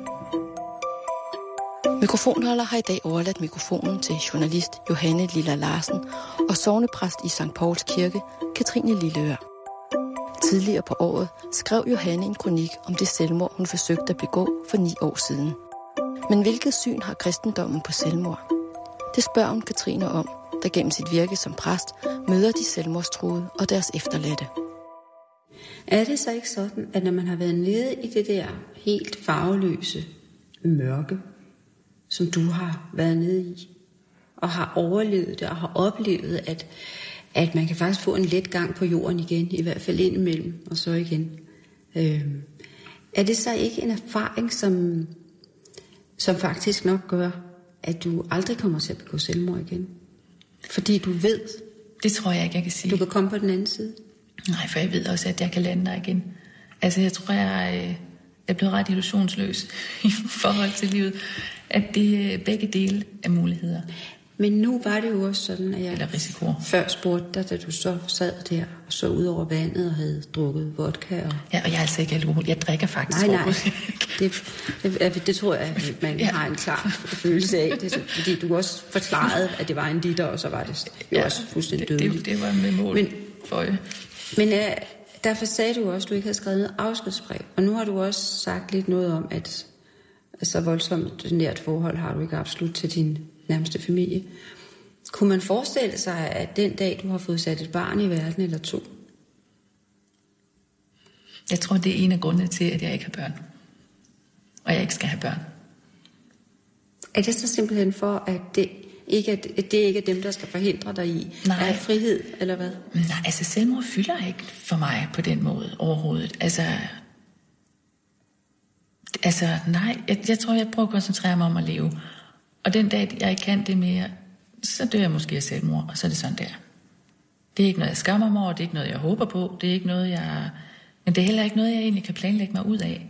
Mikrofonholder har i dag overladt mikrofonen til journalist Johanne Lilla Larsen og sognepræst i St. Pauls Kirke, Katrine Lilleør. Tidligere på året skrev Johanne en kronik om det selvmord, hun forsøgte at begå for 9 år siden. Men hvilket syn har kristendommen på selvmord? Det spørger hun Katrine om, der gennem sit virke som præst møder de selvmordstruede og deres efterladte. Er det så ikke sådan, at når man har været nede i det der helt farveløse mørke, som du har været nede i, og har overlevet det, og har oplevet, at man kan faktisk få en let gang på jorden igen, i hvert fald indimellem, og så igen. Er det så ikke en erfaring, som faktisk nok gør, at du aldrig kommer til at begå selvmord igen? Fordi du ved... Det tror jeg ikke, jeg kan sige. Du kan komme på den anden side? Nej, for jeg ved også, at jeg kan lande der igen. Altså, jeg tror, jeg er blevet ret illusionsløs i forhold til livet. At det begge dele er muligheder. Men nu var det jo også sådan, at jeg før spurgte dig, da du så sad der og så ud over vandet og havde drukket vodka. Ja, og jeg er altså ikke alkohol. Jeg drikker faktisk. Nej. Det tror jeg, at man har en klar følelse af. Det, fordi du også forklarede, at det var en liter, og så var det jo også fuldstændig dødeligt. Det var med mål for øje. Men derfor sagde du også, at du ikke havde skrevet noget afskedsbrev. Og nu har du også sagt lidt noget om, at så voldsomt nært forhold har du ikke absolut til din nærmeste familie. Kunne man forestille sig, at den dag, du har fået sat et barn i verden eller 2? Jeg tror, det er en af grundene til, at jeg ikke har børn. Og jeg ikke skal have børn. Er det så simpelthen for, at det ikke er dem, der skal forhindre dig i at have frihed, eller hvad? Nej, altså selvmord fylder ikke for mig på den måde overhovedet. Altså nej, jeg tror, jeg prøver at koncentrere mig om at leve. Og den dag, jeg ikke kan det mere, så dør jeg måske af selvmord, og så er det sådan der. Det er ikke noget, jeg skammer mig over, det er ikke noget, jeg håber på, det er ikke noget, men det er heller ikke noget, jeg egentlig kan planlægge mig ud af.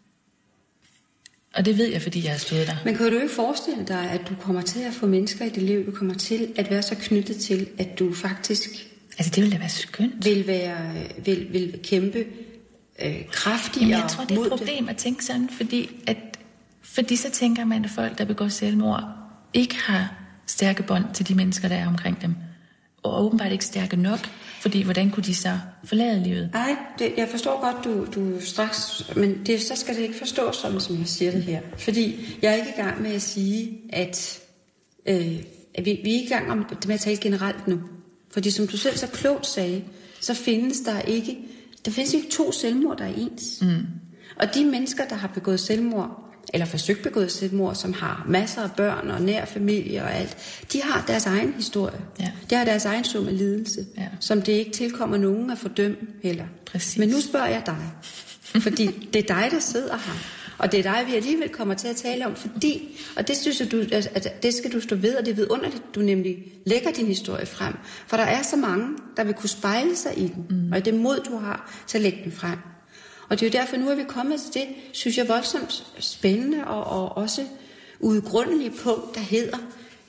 Og det ved jeg, fordi jeg har stået der. Men kan du ikke forestille dig, at du kommer til at få mennesker i dit liv, du kommer til at være så knyttet til, at du faktisk... Altså det ville da være skønt. Vil kæmpe kraftigere. Jamen jeg tror, det er et problem at tænke sådan, fordi så tænker man, at folk, der begår selvmord, ikke har stærke bånd til de mennesker, der er omkring dem. Og åbenbart ikke stærke nok, fordi hvordan kunne de så forlade livet? Nej, jeg forstår godt, du straks, men så skal det ikke forstås sådan, som jeg siger det her. Fordi jeg er ikke i gang med at sige, at vi er ikke i gang med at tale generelt nu. Fordi som du selv så klogt sagde, så findes der ikke 2 selvmord, der er ens. Mm. Og de mennesker, der har begået selvmord, eller forsøgt begået selvmord, som har masser af børn og nær familie og alt, de har deres egen historie. Ja. De har deres egen sum af lidelse, som det ikke tilkommer nogen at fordømme heller. Præcis. Men nu spørger jeg dig, fordi det er dig, der sidder her. Og det er dig, vi alligevel kommer til at tale om, fordi, og det synes jeg, at det skal du stå ved, og det er vidunderligt, du nemlig lægger din historie frem. For der er så mange, der vil kunne spejle sig i den, og i det mod, du har, så læg den frem. Og det er jo derfor, nu er vi kommet til det, synes jeg, voldsomt spændende og også udgrundelige punkt, der hedder,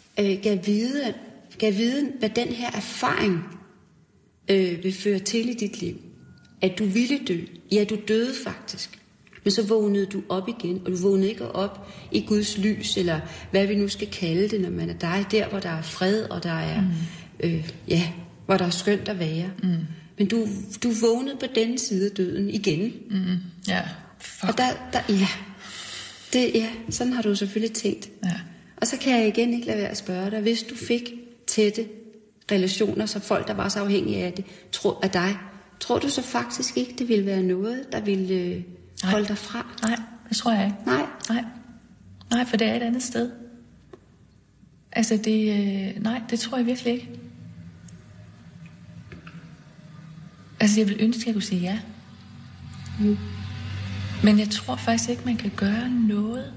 gav vide, hvad den her erfaring vil føre til i dit liv. At du ville dø. Ja, du døde faktisk. Men så vågnede du op igen, og du vågnede ikke op i Guds lys, eller hvad vi nu skal kalde det, når man er der, hvor der er fred, og der er, hvor der er skønt at være. Mm. Men du vågnede på denne side af døden igen. Mm. Ja, fuck. Og sådan har du selvfølgelig tænkt. Ja. Og så kan jeg igen ikke lade være at spørge dig, hvis du fik tætte relationer, så folk, der var så afhængige af det, af dig, tror du så faktisk ikke, det ville være noget, der ville holde dig fra? Nej, det tror jeg ikke. Nej, for det er et andet sted. Altså, det tror jeg virkelig ikke. Altså, jeg vil ønske, at jeg kunne sige ja. Mm. Men jeg tror faktisk ikke, man kan gøre noget.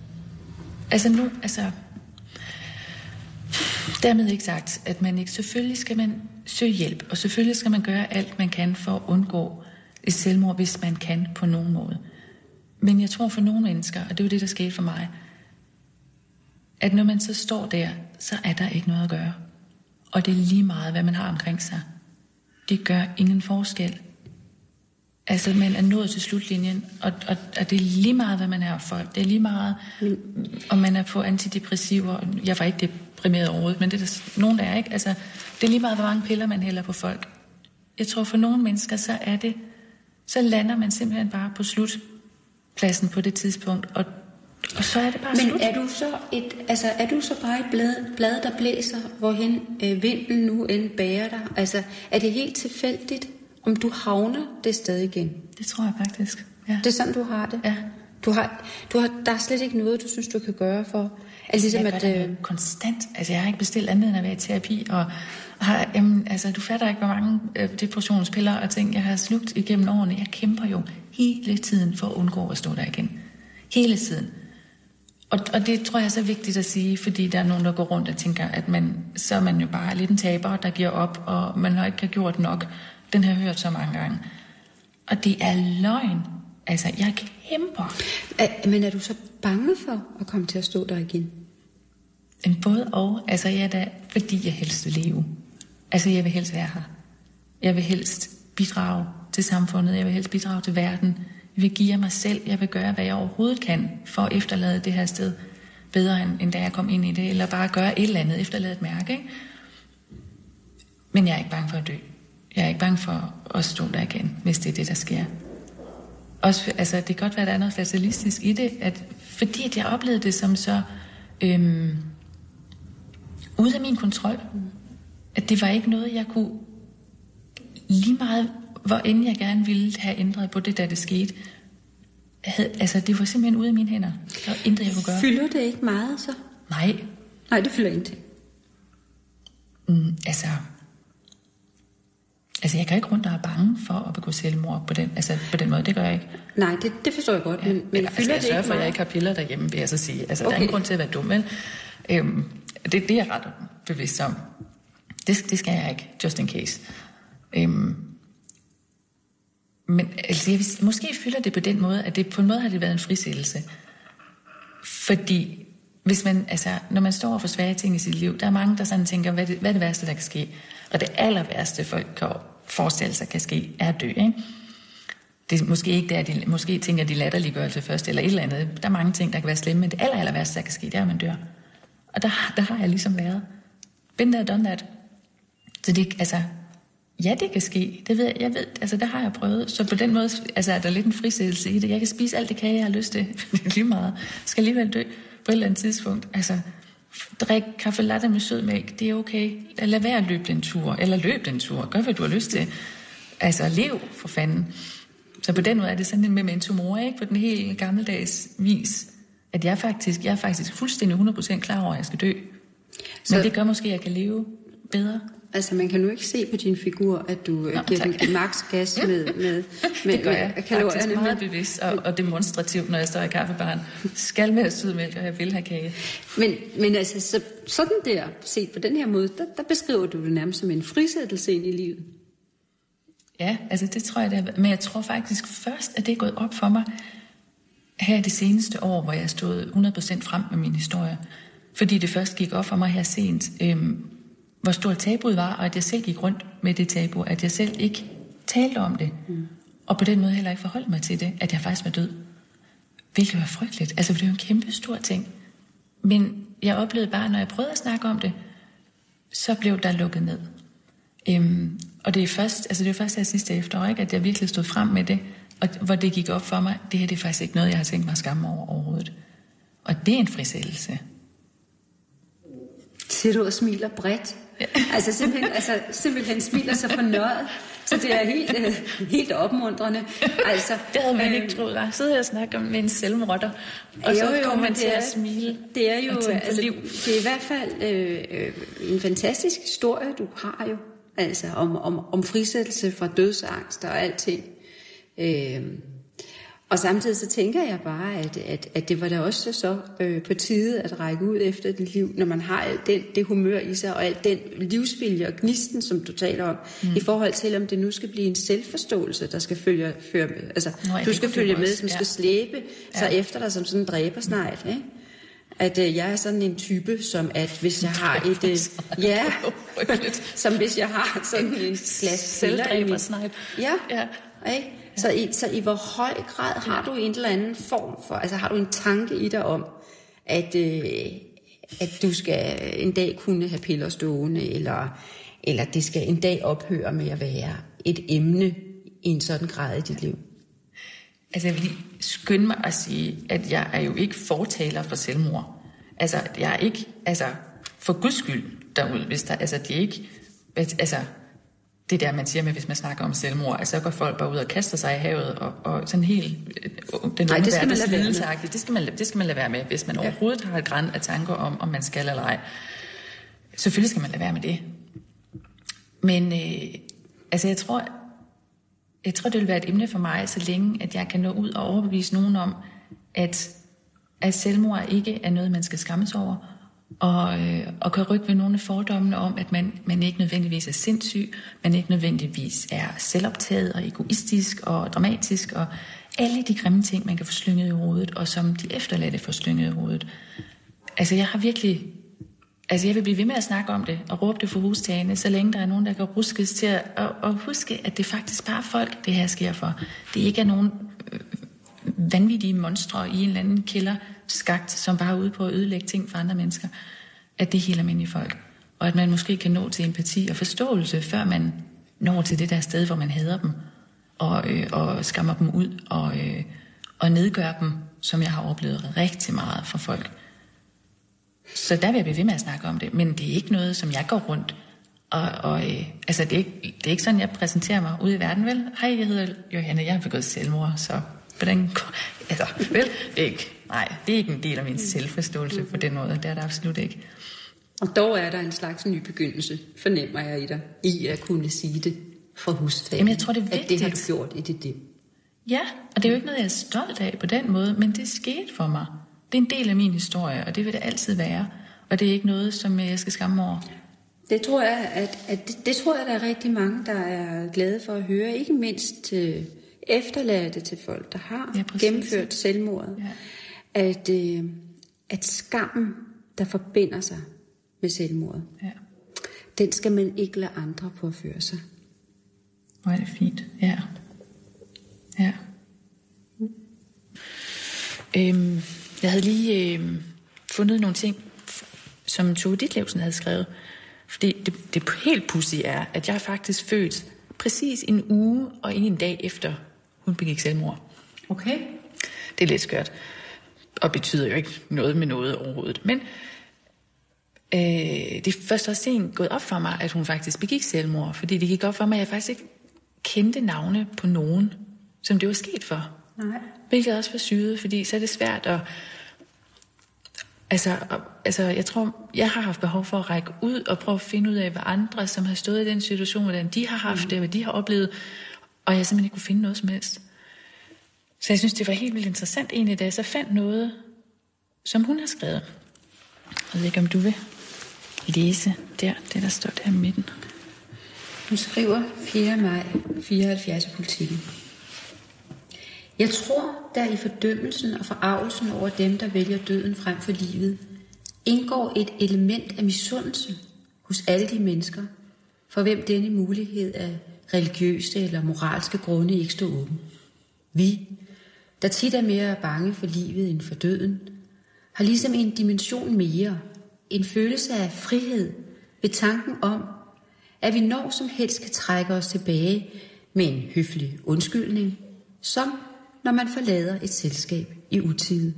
Dermed ikke sagt, at man ikke... Selvfølgelig skal man søge hjælp, og selvfølgelig skal man gøre alt, man kan for at undgå et selvmord, hvis man kan på nogen måde. Men jeg tror for nogle mennesker, og det er jo det, der skete for mig, at når man så står der, så er der ikke noget at gøre. Og det er lige meget, hvad man har omkring sig. Det gør ingen forskel. Altså, man er nået til slutlinjen, og det er lige meget, hvad man er for. Det er lige meget, om man er på antidepressiver. Jeg var ikke deprimeret overhovedet, men det er der nogen, der er, ikke? Altså, det er lige meget, hvor mange piller man hælder på folk. Jeg tror, for nogle mennesker, så lander man simpelthen bare på slutpladsen på det tidspunkt, og så er det bare slut. Men er du så bare et blad, der blæser, hvorhen vinden nu end bærer dig? Altså, er det helt tilfældigt, om du havner det sted igen? Det tror jeg faktisk, ja. Det er sådan, du har det? Ja. Der er slet ikke noget, du synes, du kan gøre for... Altså, jeg gør det konstant. Altså, jeg har ikke bestilt andet end at være i terapi, og har, du fatter ikke, hvor mange depressionspiller og ting, jeg har slugt igennem årene. Jeg kæmper jo hele tiden for at undgå at stå der igen. Hele tiden. Og det tror jeg er så vigtigt at sige, fordi der er nogen, der går rundt og tænker, at så er man jo bare lidt en taber, der giver op, og man har ikke gjort nok. Den har jeg hørt så mange gange. Og det er løgn. Altså, jeg kæmper. Men er du så bange for at komme til at stå der igen? Både og. Altså, fordi jeg helst vil leve. Altså, jeg vil helst være her. Jeg vil helst bidrage til samfundet. Jeg vil helst bidrage til verden. Jeg vil give af mig selv. Jeg vil gøre, hvad jeg overhovedet kan for at efterlade det her sted bedre, end da jeg kom ind i det. Eller bare gøre et eller andet, efterlade et mærke, ikke? Men jeg er ikke bange for at dø. Jeg er ikke bange for at stå der igen, hvis det er det, der sker. Også, altså, det kan godt være, at der er noget fatalistisk i det, fordi at jeg oplevede det som så ude af min kontrol. At det var ikke noget, jeg kunne lige meget, hvor end jeg gerne ville have ændret på det, da det skete. Det var simpelthen ude af mine hænder. Der var intet, jeg kunne gøre. Fylder det ikke meget så? Nej, det fylder ingenting. Altså, jeg går ikke rundt og er bange for at begå selvmord på den måde. Det gør jeg ikke. Nej, det forstår jeg godt. Men fylder det jeg sørger for, at jeg ikke har piller derhjemme, vil jeg så sige. Altså, okay. Der er ingen grund til at være dum, vel? Det er jeg ret bevidst om. Det skal jeg ikke, just in case. Men altså, måske fylder det på den måde, at det på en måde har det været en frisættelse. Fordi hvis man, når man står for svære ting i sit liv, der er mange, der sådan tænker, hvad er det værste, der kan ske? Og det aller værste, folk kan forestille sig kan ske, er at dø, ikke? Det er måske ikke der, de måske tænker, de latterliggørelse først, eller et eller andet. Der er mange ting, der kan være slemme, men det aller værste, der kan ske, det er, at man dør. Og der har jeg ligesom været. Been there, done that. Så det, ja, det kan ske. Det ved jeg ved, der har jeg prøvet. Så på den måde, er der lidt en frisættelse i det. Jeg kan spise alt det kage, jeg har lyst til. Lige meget. Skal alligevel dø på et eller andet tidspunkt. Drik kaffe latte med sødmælk, det er okay. Lad være at løbe den tur. Eller løb den tur. Gør, hvad du har lyst til. Lev for fanden. Så på den måde er det sådan en memento mori, ikke? På den helt gammeldags vis. At jeg er faktisk fuldstændig 100% klar over, at jeg skal dø. Men det gør måske, at jeg kan leve bedre. Man kan nu ikke se på din figur, at du giver den maks gas med det gør jeg kalorierne. Faktisk meget bevidst og demonstrativt, når jeg står i kaffebaren. Skal med sødmælk, og jeg vil have kage. Men så sådan der, set på den her måde, der beskriver du det nærmest som en frisættelse ind i livet. Ja, det tror jeg, det er. Men jeg tror faktisk først, at det er gået op for mig her det seneste år, hvor jeg stod 100% frem med min historie. Fordi det først gik op for mig her sent, hvor stort tabuet var, og at jeg selv gik rundt med det tabu, at jeg selv ikke talte om det, og på den måde heller ikke forholdt mig til det, at jeg faktisk var død. Hvilket var frygteligt. For det var en kæmpe stor ting. Men jeg oplevede bare, når jeg prøvede at snakke om det, så blev der lukket ned. Og det er først her sidste efterår, ikke, at jeg virkelig stod frem med det, og hvor det gik op for mig, det her det er faktisk ikke noget, jeg har tænkt mig at skamme over overhovedet. Og det er en frisættelse. Siger du og smiler bredt? Ja. Simpelthen smiler så fornøjet. Så det er helt opmuntrende. Det havde man ikke troet. Jeg sidder og snakker med en selvmorder, og så kommer man til at smile. Det er jo, det er i hvert fald en fantastisk historie, du har jo. Om frisættelse fra dødsangst og alting. Og samtidig så tænker jeg bare, at det var da også så på tide at række ud efter dit liv, når man har alt det humør i sig, og alt den livsvilje og gnisten, som du taler om, i forhold til, om det nu skal blive en selvforståelse, der skal følge med, som skal slæbe sig efter dig som sådan en dræbersnegl, ikke? At jeg er sådan en type, som at hvis jeg har som hvis jeg har sådan en glas selvdræbersnegl. Ja. Ikke? Så i hvor høj grad har du en eller anden form for, har du en tanke i dig om, at du skal en dag kunne have piller stående, eller det skal en dag ophøre med at være et emne i en sådan grad i dit liv? Jeg vil lige skynde mig at sige, at jeg er jo ikke fortaler for selvmord. Jeg er ikke, for Guds skyld derude, hvis der, det er ikke, det der, man siger med, hvis man snakker om selvmord, altså så går folk bare ud og kaster sig i havet, og sådan helt den det skal man lade være med. Det skal man lade være med, hvis man overhovedet har et græn af tanker om man skal eller ej. Selvfølgelig skal man lade være med det. Men altså jeg tror, det vil være et emne for mig, så længe at jeg kan nå ud og overbevise nogen om, at selvmord ikke er noget, man skal skammes over, og kan rykke ved nogle af fordommene om, at man ikke nødvendigvis er sindssyg, man ikke nødvendigvis er selvoptaget og egoistisk og dramatisk, og alle de grimme ting, man kan få slynget i hovedet, og som de efterladte får slynget i hovedet. Altså jeg vil blive ved med at snakke om det, og råbe det for hustagene, så længe der er nogen, der kan ruskes til at huske, at det faktisk bare er folk, det her sker for. Det ikke er nogen vanvittige monstre i en eller anden kælderskakt, som bare er ude på at ødelægge ting for andre mennesker. At det er helt almindelige folk. Og at man måske kan nå til empati og forståelse, før man når til det der sted, hvor man hader dem, og skammer dem ud, og nedgør dem, som jeg har oplevet rigtig meget fra folk. Så der vil jeg blive ved med at snakke om det, men det er ikke noget, som jeg går rundt. Altså det er ikke sådan, jeg præsenterer mig ude i verden, vel? Hej, jeg hedder Johanne, jeg har begået selvmord, så hvordan... Altså, vel? Det er ikke en del af min selvforståelse på den måde, det er der absolut ikke. Og dog er der en slags ny begyndelse, fornemmer jeg i dig, i at kunne sige det fra husdagen. Jamen, jeg tror, det er vigtigt. At det har du gjort i dit liv. Ja, og det er jo ikke noget, jeg er stolt af på den måde, men det skete for mig. Det er en del af min historie, og det vil det altid være. Og det er ikke noget, som jeg skal skamme over. Det tror jeg, det tror jeg, der er rigtig mange, der er glade for at høre. Ikke mindst efterladte til folk, der har gennemført selvmordet. Ja. At skammen, der forbinder sig med selvmordet, den skal man ikke lade andre påføre sig. Hvor er det fint. Ja. Jeg havde lige fundet nogle ting, som Tove Ditlevsen havde skrevet. Fordi det helt pudsige er, at jeg er faktisk født præcis en uge og en dag efter, hun begik selvmord. Okay. Det er lidt skørt, og betyder jo ikke noget med noget overhovedet. Men det er først også sent gået op for mig, at hun faktisk begik selvmord. Fordi det gik op for mig, at jeg faktisk ikke kendte navne på nogen, som det var sket for. Nej. Hvilket også var syret, fordi så er det svært at... Altså, jeg tror, jeg har haft behov for at række ud og prøve at finde ud af, hvad andre, som har stået i den situation, hvordan de har haft det, hvad de har oplevet, og jeg simpelthen ikke kunne finde noget som helst. Så jeg synes, det var helt vildt interessant egentlig, da jeg så fandt noget, som hun har skrevet. Jeg ved ikke, om du vil læse det der står der i midten. Hun skriver 4. maj 74 i Politiken. Jeg tror, der i fordømmelsen og forargelsen over dem, der vælger døden frem for livet, indgår et element af misundelse hos alle de mennesker, for hvem denne mulighed af religiøse eller moralske grunde ikke står åben. Vi, der tit er mere bange for livet end for døden, har ligesom en dimension mere, en følelse af frihed ved tanken om, at vi når som helst kan trække os tilbage med en høflig undskyldning, som når man forlader et selskab i utide.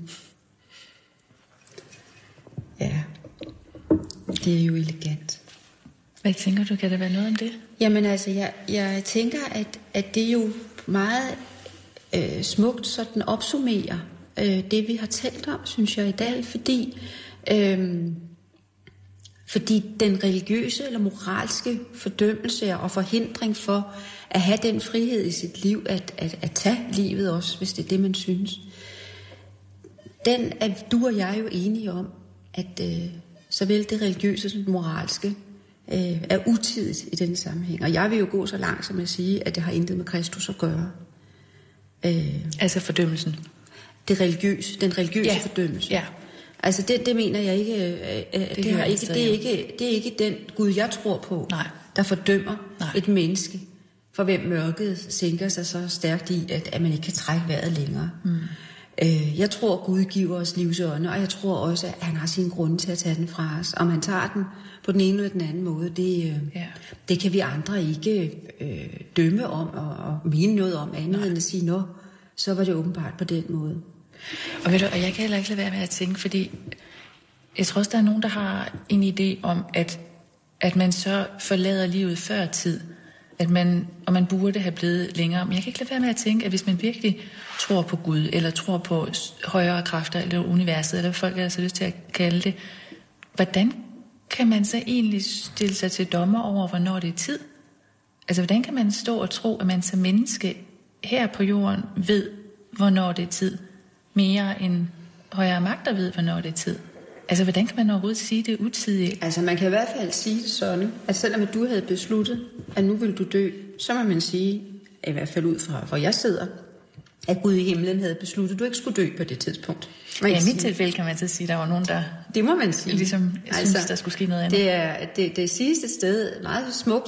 Ja, det er jo elegant. Hvad tænker du, kan der være noget om det? Jamen altså, jeg tænker, at det er jo meget smukt sådan opsummerer det, vi har talt om, synes jeg i dag, fordi den religiøse eller moralske fordømmelse og forhindring for at have den frihed i sit liv, at tage livet også, hvis det er det, man synes, den er du og jeg jo enige om, at såvel det religiøse som det moralske er utidigt i den sammenhæng. Og jeg vil jo gå så langt som at sige, at det har intet med Kristus at gøre. Altså fordømmelsen? Den religiøse fordømmelse. Ja. Altså det mener jeg ikke, det er ikke den Gud, jeg tror på, der fordømmer et menneske, for hvem mørket sænker sig så stærkt i, at man ikke kan trække vejret længere. Jeg tror, Gud giver os livsånde, og jeg tror også, at han har sine grunde til at tage den fra os. Om han tager den på den ene eller den anden måde, det kan vi andre ikke dømme om og mene noget om andet end at sige, nå, så var det åbenbart på den måde. Og jeg kan heller ikke lade være med at tænke, fordi jeg tror også, der er nogen, der har en idé om, at man så forlader livet før tid. og man burde have blevet længere. Men jeg kan ikke lade være med at tænke, at hvis man virkelig tror på Gud, eller tror på højere kræfter, eller universet, eller hvad folk har så lyst til at kalde det, hvordan kan man så egentlig stille sig til dommer over, hvornår det er tid? Altså, hvordan kan man stå og tro, at man som menneske her på jorden ved, hvornår det er tid, mere end højere magter ved, hvornår det er tid? Altså, hvordan kan man overhovedet sige, det er utidigt? Altså, man kan i hvert fald sige det sådan, at selvom du havde besluttet, at nu vil du dø, så må man sige, i hvert fald ud fra, hvor jeg sidder, at Gud i himlen havde besluttet, at du ikke skulle dø på det tidspunkt. Ja, i mit tilfælde kan man så sige, at der var nogen, der... Det må man sige. Ligesom synes, der skulle ske noget andet. Det er det sidste sted, meget smukt,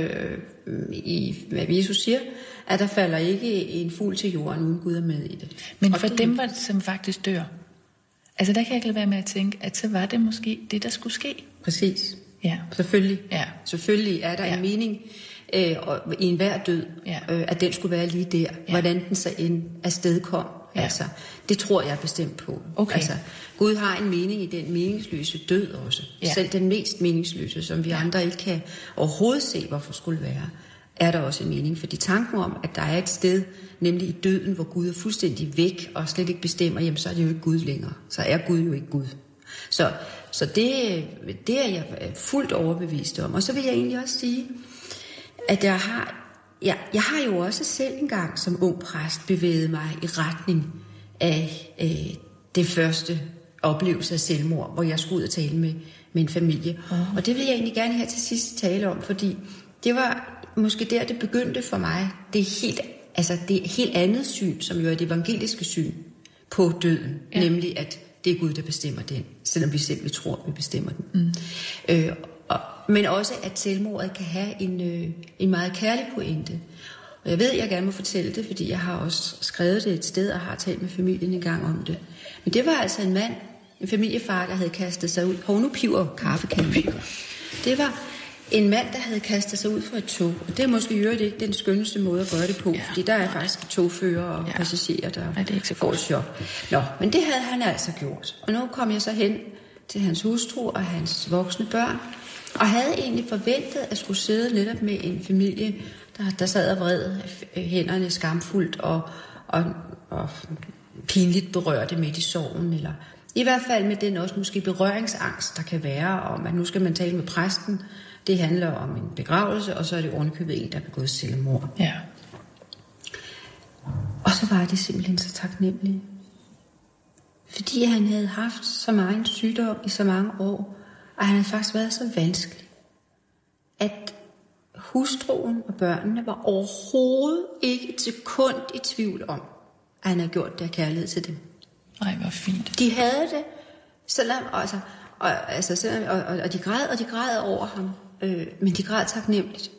i hvad Jesus siger, at der falder ikke en fugl til jorden, uden Gud er med i det. Men for dem, som faktisk dør, altså der kan jeg ikke lade være med at tænke, at så var det måske det, der skulle ske. Præcis. Ja. Selvfølgelig. Ja. Selvfølgelig er der en mening i enhver død, at den skulle være lige der. Ja. Hvordan den så end afsted kom. Ja. Altså, det tror jeg bestemt på. Okay. Altså, Gud har en mening i den meningsløse død også. Ja. Selv den mest meningsløse, som vi andre ikke kan overhovedet se, hvorfor skulle være, er der også en mening. Fordi tanken om, at der er et sted, nemlig i døden, hvor Gud er fuldstændig væk og slet ikke bestemmer, jamen så er det jo ikke Gud længere. Så er Gud jo ikke Gud. Så det er jeg fuldt overbevist om. Og så vil jeg egentlig også sige, at jeg har jo også selv engang som ung præst bevæget mig i retning af det første oplevelse af selvmord, hvor jeg skulle ud og tale med en familie. Og det vil jeg egentlig gerne her til sidst tale om, fordi det var måske der, det begyndte for mig. Det er helt andet syn, som jo er det evangeliske syn på døden, nemlig at det er Gud, der bestemmer den, selvom vi selv tror, vi bestemmer den. Men også, at selvmordet kan have en meget kærlig pointe. Og jeg ved, at jeg gerne må fortælle det, fordi jeg har også skrevet det et sted, og har talt med familien en gang om det. Men det var altså en familiefar, der havde kastet sig ud. Hov, nu piver kaffekanden. Det var en mand, der havde kastet sig ud fra et tog. Og det er måske ikke den skønneste måde at gøre det på, fordi der er faktisk togfører og passagerer, der får et chok. Nå, men det havde han altså gjort. Og nu kom jeg så hen til hans hustru og hans voksne børn, og havde egentlig forventet at skulle sidde netop med en familie, der sad og vred hænderne skamfuldt og pinligt berørte midt i sorgen, eller i hvert fald med den også måske berøringsangst, der kan være om, at nu skal man tale med præsten. Det handler om en begravelse, og så er det ovenikøbet en, der er begået selvmord. Ja. Og så var det simpelthen så taknemmeligt. Fordi han havde haft så meget sygdom i så mange år, og han havde faktisk været så vanskelig, at hustruen og børnene var overhovedet ikke et sekund i tvivl om, at han havde gjort det af kærlighed til dem. Nej, hvor fint. De havde det, selvom, og de græd over ham, men de græd taknemmeligt.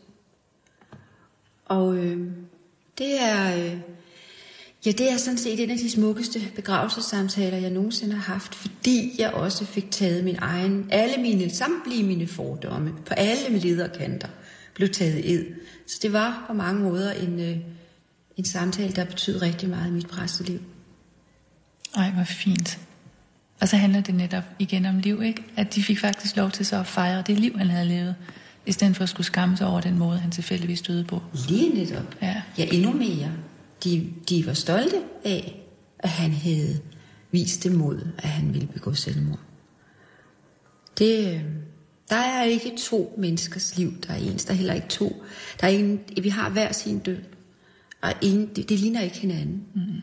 Og det er sådan set en af de smukkeste begravelsessamtaler, jeg nogensinde har haft, fordi jeg også fik taget samtlige mine fordomme på alle lederkanter blev taget ed. Så det var på mange måder en samtale, der betød rigtig meget i mit præsteliv. Ej, hvor fint. Og så handler det netop igen om liv, ikke? At de fik faktisk lov til så at fejre det liv, han havde levet, i stedet for at skulle skamme sig over den måde, han tilfældigvis døde på. Lige netop. Ja, endnu mere. De var stolte af, at han havde vist det mod, at han ville begå selvmord. Der er ikke to menneskers liv, der er ens. Der er heller ikke to. Vi har hver sin død. Og det ligner ikke hinanden.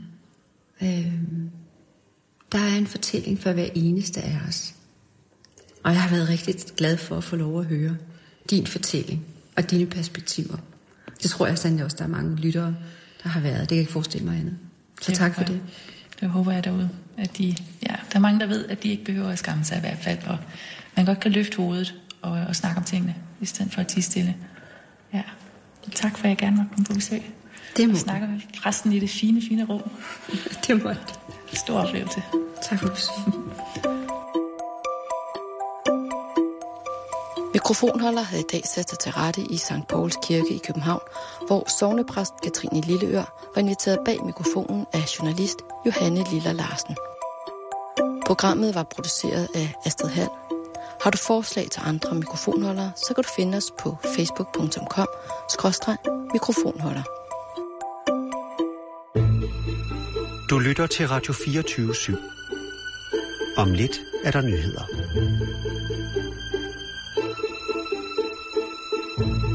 Der er en fortælling for hver eneste af os. Og jeg har været rigtig glad for at få lov at høre din fortælling og dine perspektiver. Det tror jeg sandelig også, der er mange lyttere, der har været. Det kan jeg ikke forestille mig andet. Så tak for det. Det håber jeg derude. At der er mange, der ved, at de ikke behøver at skamme sig i hvert fald. Og man godt kan løfte hovedet og snakke om tingene, i stedet for at tie stille. Ja. Tak for, at jeg gerne måtte komme på besøg. Det må du. Snakker vi resten i det fine rum. Det måtte. Stor oplevelse. Tak for besøget. Mikrofonholder havde i dag sat sig til rette i St. Pauls Kirke i København, hvor sognepræst Katrine Lilleør var inviteret bag mikrofonen af journalist Johanne Liller Larsen. Programmet var produceret af Astrid Hall, Har du forslag til andre mikrofonholdere, så kan du finde os på facebook.com/mikrofonholder. Du lytter til Radio 24/7. Om lidt er der nyheder.